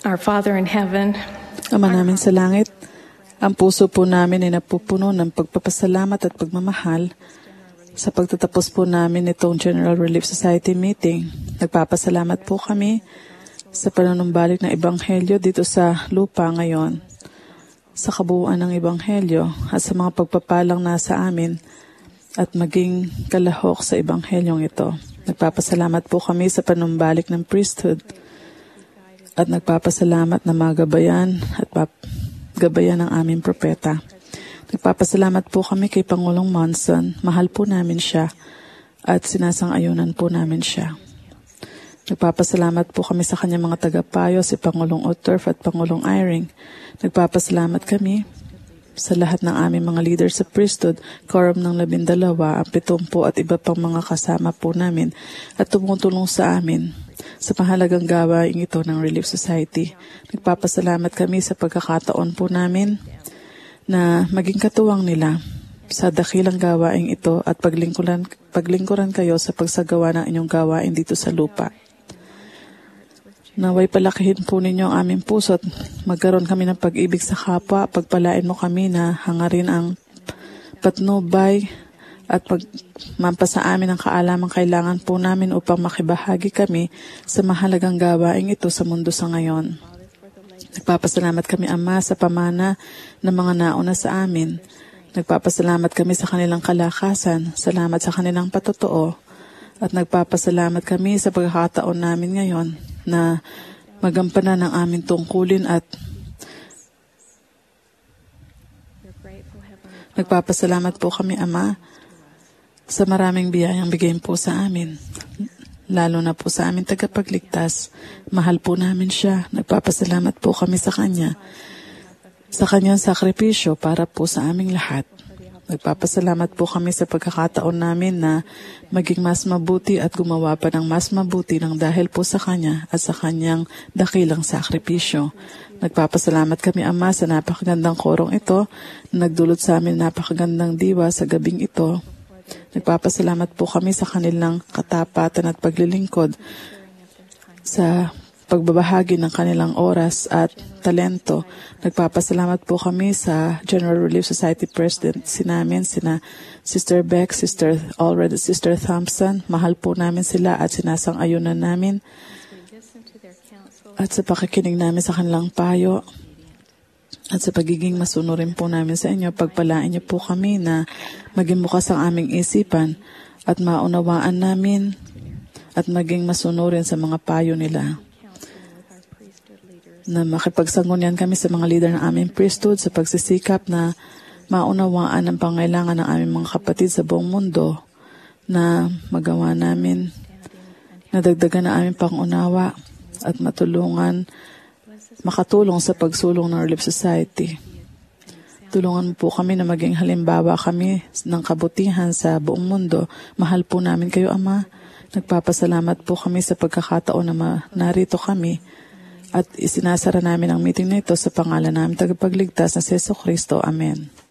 Our Father in heaven, Ama namin sa langit, ang puso po namin ay napupuno ng pagpapasalamat at pagmamahal sa pagtatapos po namin itong General Relief Society meeting. Nagpapasalamat po kami sa panunumbalik ng Ebanghelyo dito sa lupa ngayon, sa kabuuan ng Ebanghelyo at sa mga pagpapalang nasa amin at maging kalahok sa Ebanghelyong ito. Nagpapasalamat po kami sa panumbalik ng priesthood at nagpapasalamat na magabayan at gabayan ng aming propeta. Nagpapasalamat po kami kay Pangulong Monson. Mahal po namin siya at sinasang-ayunan po namin siya. Nagpapasalamat po kami sa kanyang mga tagapayo, si Pangulong Uturf at Pangulong Eyring. Nagpapasalamat kami sa lahat ng aming mga leaders sa priesthood, quorum ng 12, ang 70 at iba pang mga kasama po namin at tumutulong sa amin sa mahalagang gawain ito ng Relief Society. Nagpapasalamat kami sa pagkakataon po namin na maging katuwang nila sa dakilang gawain ito at paglingkuran kayo sa pagsagawa ng inyong gawain dito sa lupa. Naway palakihin po ninyo ang aming puso at magkaroon kami ng pag-ibig sa kapwa. Pagpalain mo kami na hangarin ang patnubay at pagmampa sa amin ang kaalamang kailangan po namin upang makibahagi kami sa mahalagang gawain ito sa mundo sa ngayon. Nagpapasalamat kami, Ama, sa pamana ng mga nauna sa amin. Nagpapasalamat kami sa kanilang kalakasan. Salamat sa kanilang patotoo. At nagpapasalamat kami sa pagkakataon namin ngayon na magampanan ang aming tungkulin at nagpapasalamat po kami, Ama, sa maraming biyayang bigay po sa amin. Lalo na po sa aming tagapagligtas. Mahal po namin siya. Nagpapasalamat po kami sa Kanya, sa Kanyang sakripisyo para po sa aming lahat. Nagpapasalamat po kami sa pagkakataon namin na maging mas mabuti at gumawa pa ng mas mabuti ng dahil po sa Kanya at sa Kanyang dakilang sakripisyo. Nagpapasalamat kami, Ama, sa napakagandang korong ito na nagdulot sa amin napakagandang diwa sa gabing ito. Nagpapasalamat po kami sa kanilang katapatan at paglilingkod sa pagbabahagi ng kanilang oras at talento. Nagpapasalamat po kami sa General Relief Society President, sina Sister Beck, Sister Allred, Sister Thompson. Mahal po namin sila at sinasang-ayunan namin. At sa pakikinig namin sa kanilang payo at sa pagiging masunurin po namin sa inyo, pagpalain niyo po kami na maging bukas ang aming isipan at maunawaan namin at maging masunurin sa mga payo nila. Na makipagsanggunian kami sa mga leader ng aming priesthood sa pagsisikap na maunawaan ang pangailangan ng aming mga kapatid sa buong mundo na magawa namin, na dagdagan ang aming pangunawa at makatulong sa pagsulong ng Relief Society. Tulungan mo po kami na maging halimbawa kami ng kabutihan sa buong mundo. Mahal po namin kayo, Ama. Nagpapasalamat po kami sa pagkakataon na narito kami. At isinasara namin ang meeting na ito sa pangalan namin tagapagligtas na si Jesucristo. Amen.